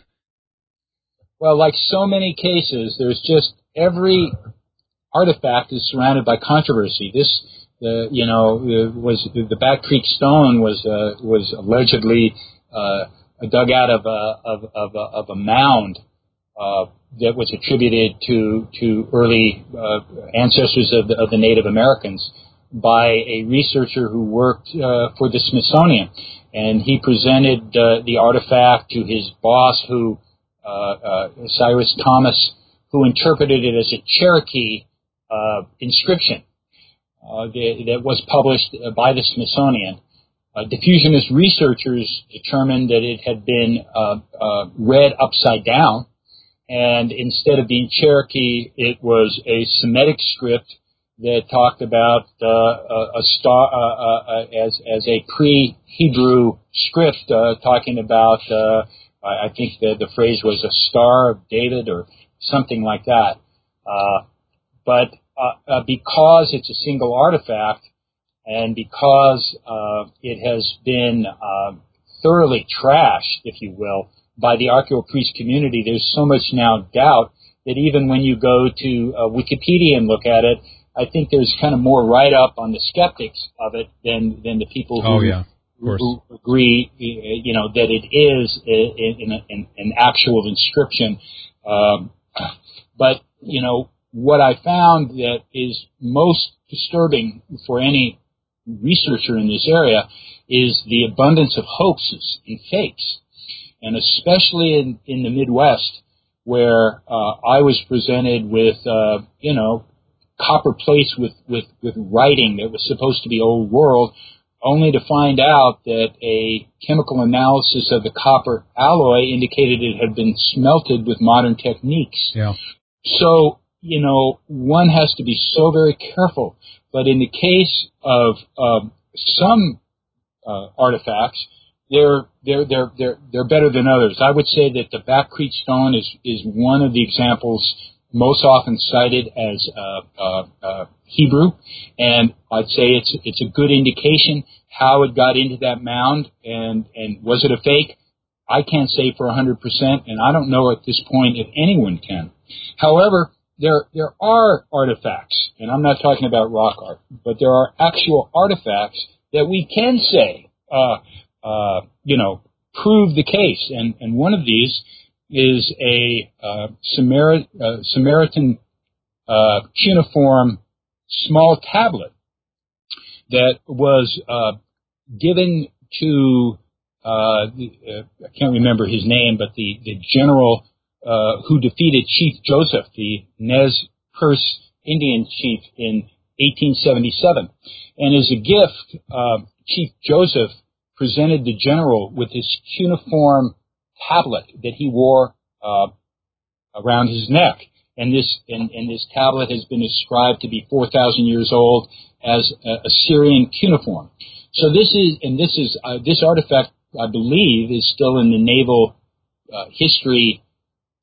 Well, like so many cases, there's just every artifact is surrounded by controversy. This, the you know, was the Bat Creek stone was uh, was allegedly uh, dug out of a of of a, of a mound. Uh, that was attributed to to early uh, ancestors of the, of the Native Americans by a researcher who worked uh, for the Smithsonian, and he presented uh, the artifact to his boss, who uh, uh, Cyrus Thomas, who interpreted it as a Cherokee uh, inscription uh, that, that was published by the Smithsonian. Uh, diffusionist researchers determined that it had been uh, uh, read upside down. And instead of being Cherokee, it was a Semitic script that talked about uh, a, a star uh, uh, as as a pre-Hebrew script, uh, talking about uh, I think the the phrase was a Star of David or something like that. Uh, but uh, uh, because it's a single artifact, and because uh, it has been uh, thoroughly trashed, if you will, by the archaeopriest community, there's so much now doubt that even when you go to uh, Wikipedia and look at it, I think there's kind of more write-up on the skeptics of it than than the people who, oh, yeah. Of who agree, you know, that it is an actual inscription. Um, but, you know, what I found that is most disturbing for any researcher in this area is the abundance of hoaxes and fakes. And especially in, in the Midwest, where uh, I was presented with, uh, you know, copper plates with, with, with writing that was supposed to be old world, only to find out that a chemical analysis of the copper alloy indicated it had been smelted with modern techniques. Yeah. So, you know, one has to be so very careful. But in the case of um, some uh, artifacts, They're they're they're they're they're better than others. I would say that the Bat Creek stone is is one of the examples most often cited as uh, uh, uh, Hebrew, and I'd say it's it's a good indication how it got into that mound. And and was it a fake? I can't say for a hundred percent, and I don't know at this point if anyone can. However, there there are artifacts, and I'm not talking about rock art, but there are actual artifacts that we can say. Uh, Uh, you know, prove the case. And, and one of these is a uh, Samari- uh, Samaritan uh, cuneiform small tablet that was uh, given to, uh, the, uh, I can't remember his name, but the, the general uh, who defeated Chief Joseph, the Nez Perce Indian chief, in eighteen seventy-seven. And as a gift, uh, Chief Joseph presented the general with this cuneiform tablet that he wore uh, around his neck, and this and, and this tablet has been ascribed to be four thousand years old as a Assyrian cuneiform. So this is and this is uh, this artifact, I believe, is still in the Naval uh, History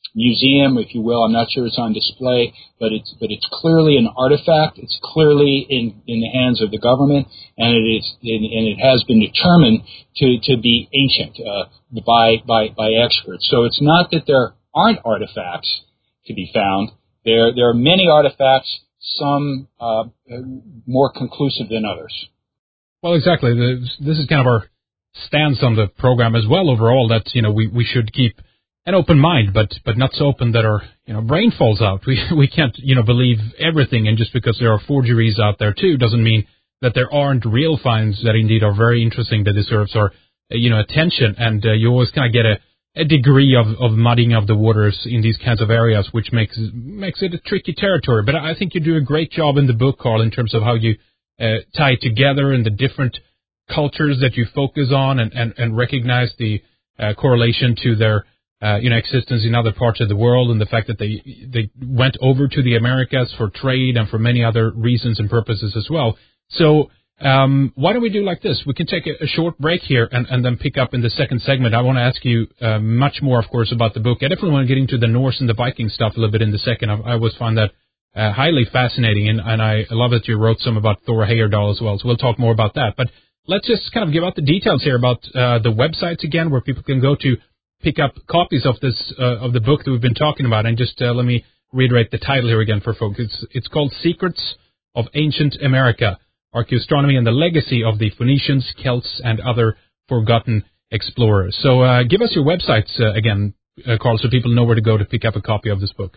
museum, if you will. I'm not sure it's on display, but it's but it's clearly an artifact. It's clearly in, in the hands of the government, and it is and it has been determined to, to be ancient uh, by by by experts. So it's not that there aren't artifacts to be found. There there are many artifacts, some uh, more conclusive than others. Well, exactly. This is kind of our stance on the program as well overall, that, you know, we, we should keep an open mind, but but not so open that our, you know, brain falls out. We we can't, you know, believe everything, and just because there are forgeries out there too doesn't mean that there aren't real finds that indeed are very interesting, that deserves our, you know, attention. And uh, you always kind of get a, a degree of, of muddying of the waters in these kinds of areas, which makes makes it a tricky territory. But I think you do a great job in the book, Carl, in terms of how you uh, tie it together and the different cultures that you focus on, and, and, and recognize the uh, correlation to their uh, you know, existence in other parts of the world, and the fact that they they went over to the Americas for trade and for many other reasons and purposes as well. So um, why don't we do like this? We can take a, a short break here and, and then pick up in the second segment. I want to ask you uh, much more, of course, about the book. I definitely want to get into the Norse and the Viking stuff a little bit in the second. I, I always find that uh, highly fascinating, and, and I love that you wrote some about Thor Heyerdahl as well, so we'll talk more about that. But let's just kind of give out the details here about uh, the websites again, where people can go to pick up copies of this uh, of the book that we've been talking about. And just uh, let me reiterate the title here again for folks. It's it's called Secrets of Ancient America: Archaeoastronomy and the Legacy of the Phoenicians, Celts, and Other Forgotten Explorers. So uh, give us your websites uh, again, uh, Carl, so people know where to go to pick up a copy of this book.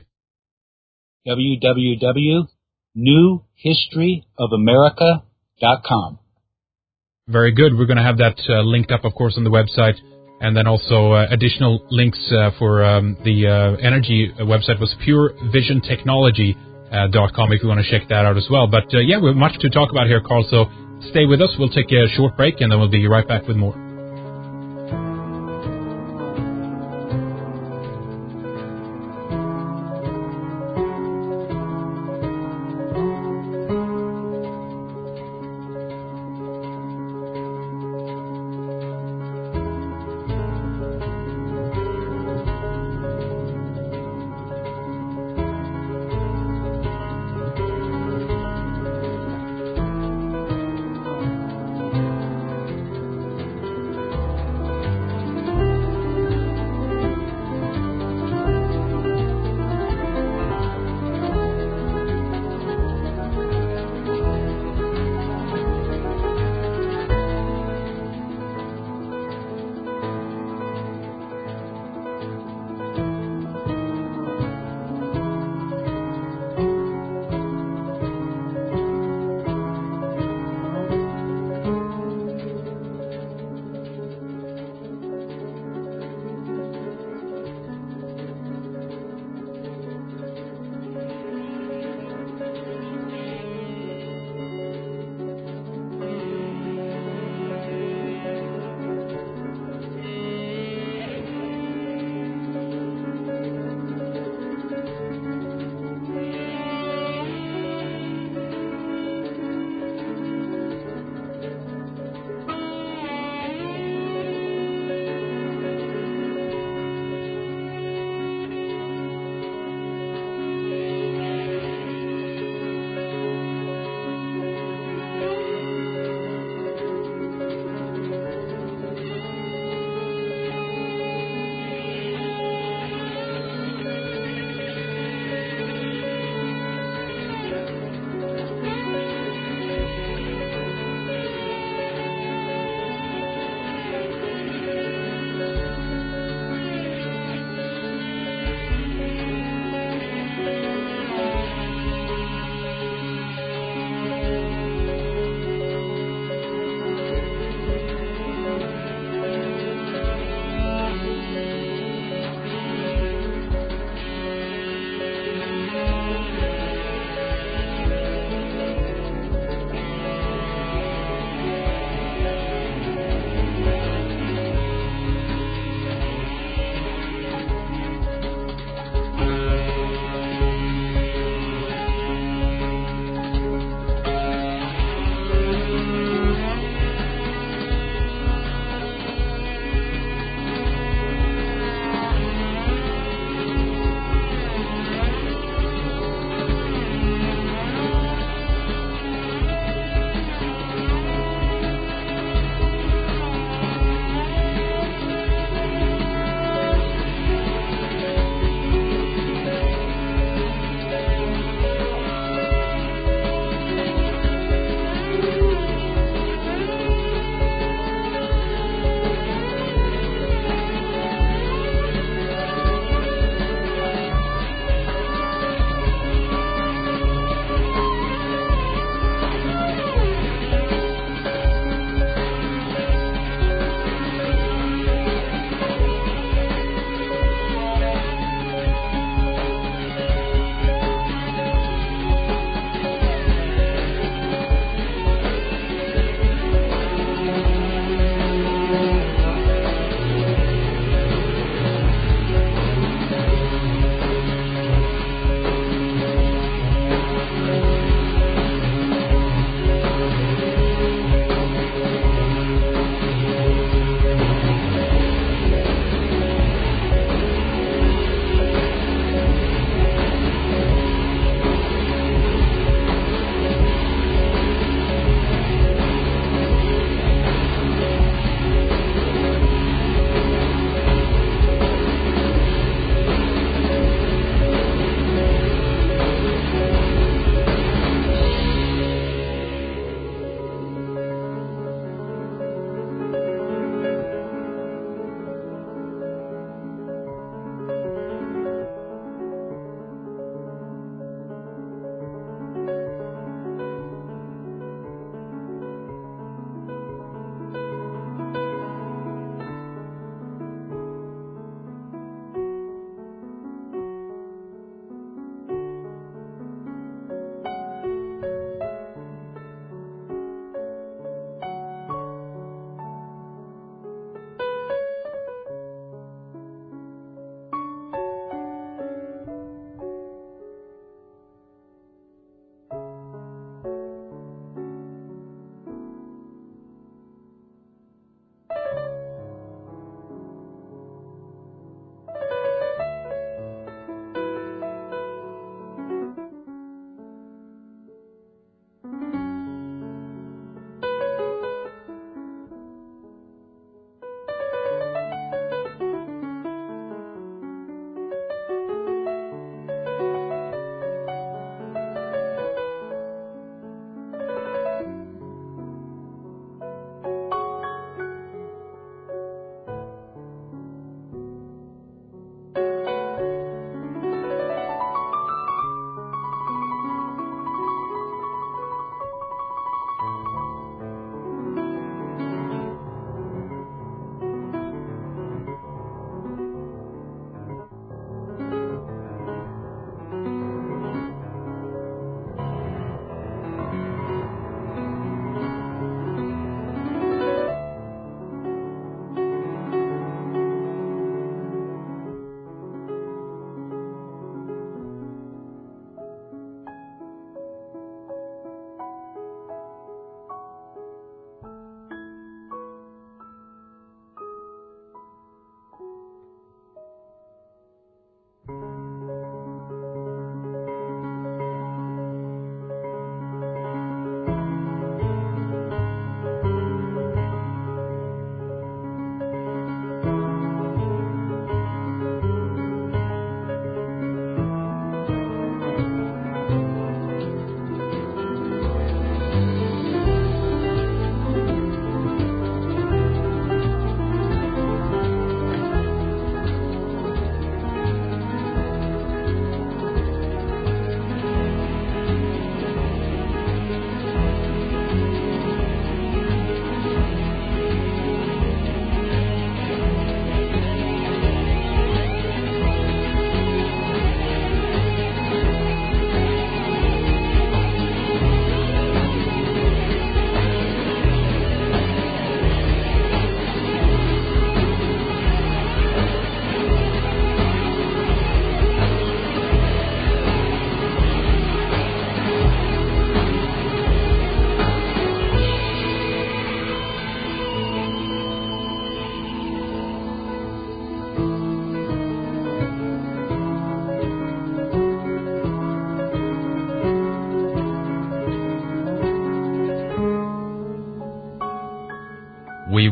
w w w dot new history of america dot com. Very good. We're going to have that uh, linked up, of course, on the website. And then also uh, additional links uh, for um, the uh, energy website was pure vision technology dot com if you want to check that out as well. But uh, yeah, we have much to talk about here, Carl, so stay with us. We'll take a short break, and then we'll be right back with more.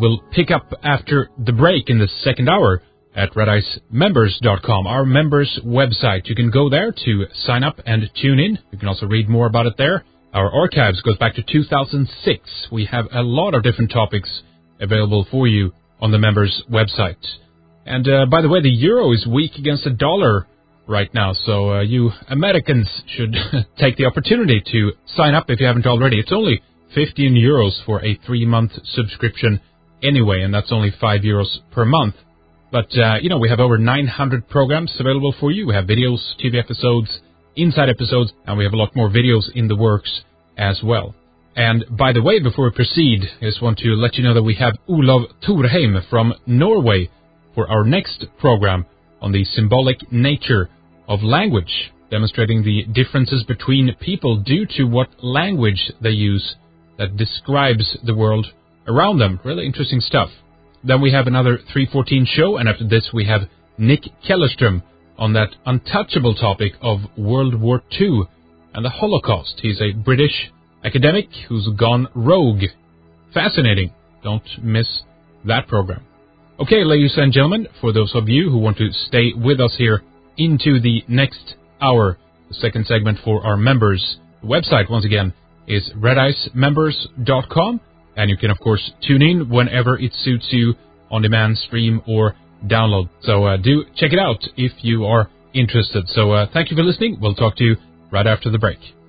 will pick up after the break in the second hour at red ice members dot com, our members website. You can go there to sign up and tune in. You can also read more about it there. Our archives goes back to two thousand six. We have a lot of different topics available for you on the members website. And uh, by the way, the euro is weak against the dollar right now, so uh, you Americans should take the opportunity to sign up if you haven't already. It's only fifteen euros for a three-month subscription anyway, and that's only five euros per month. But, uh, you know, we have over nine hundred programs available for you. We have videos, T V episodes, inside episodes, and we have a lot more videos in the works as well. And by the way, before we proceed, I just want to let you know that we have Olav Thorheim from Norway for our next program on the symbolic nature of language, demonstrating the differences between people due to what language they use that describes the world around them. Really interesting stuff. Then we have another three fourteen show, and after this we have Nick Kellerström on that untouchable topic of World War Two and the Holocaust. He's a British academic who's gone rogue. Fascinating. Don't miss that program. Okay, ladies and gentlemen, for those of you who want to stay with us here into the next hour, the second segment for our members, the website, once again, is red ice members dot com. And you can, of course, tune in whenever it suits you on demand, stream, or download. So uh, do check it out if you are interested. So uh, thank you for listening. We'll talk to you right after the break.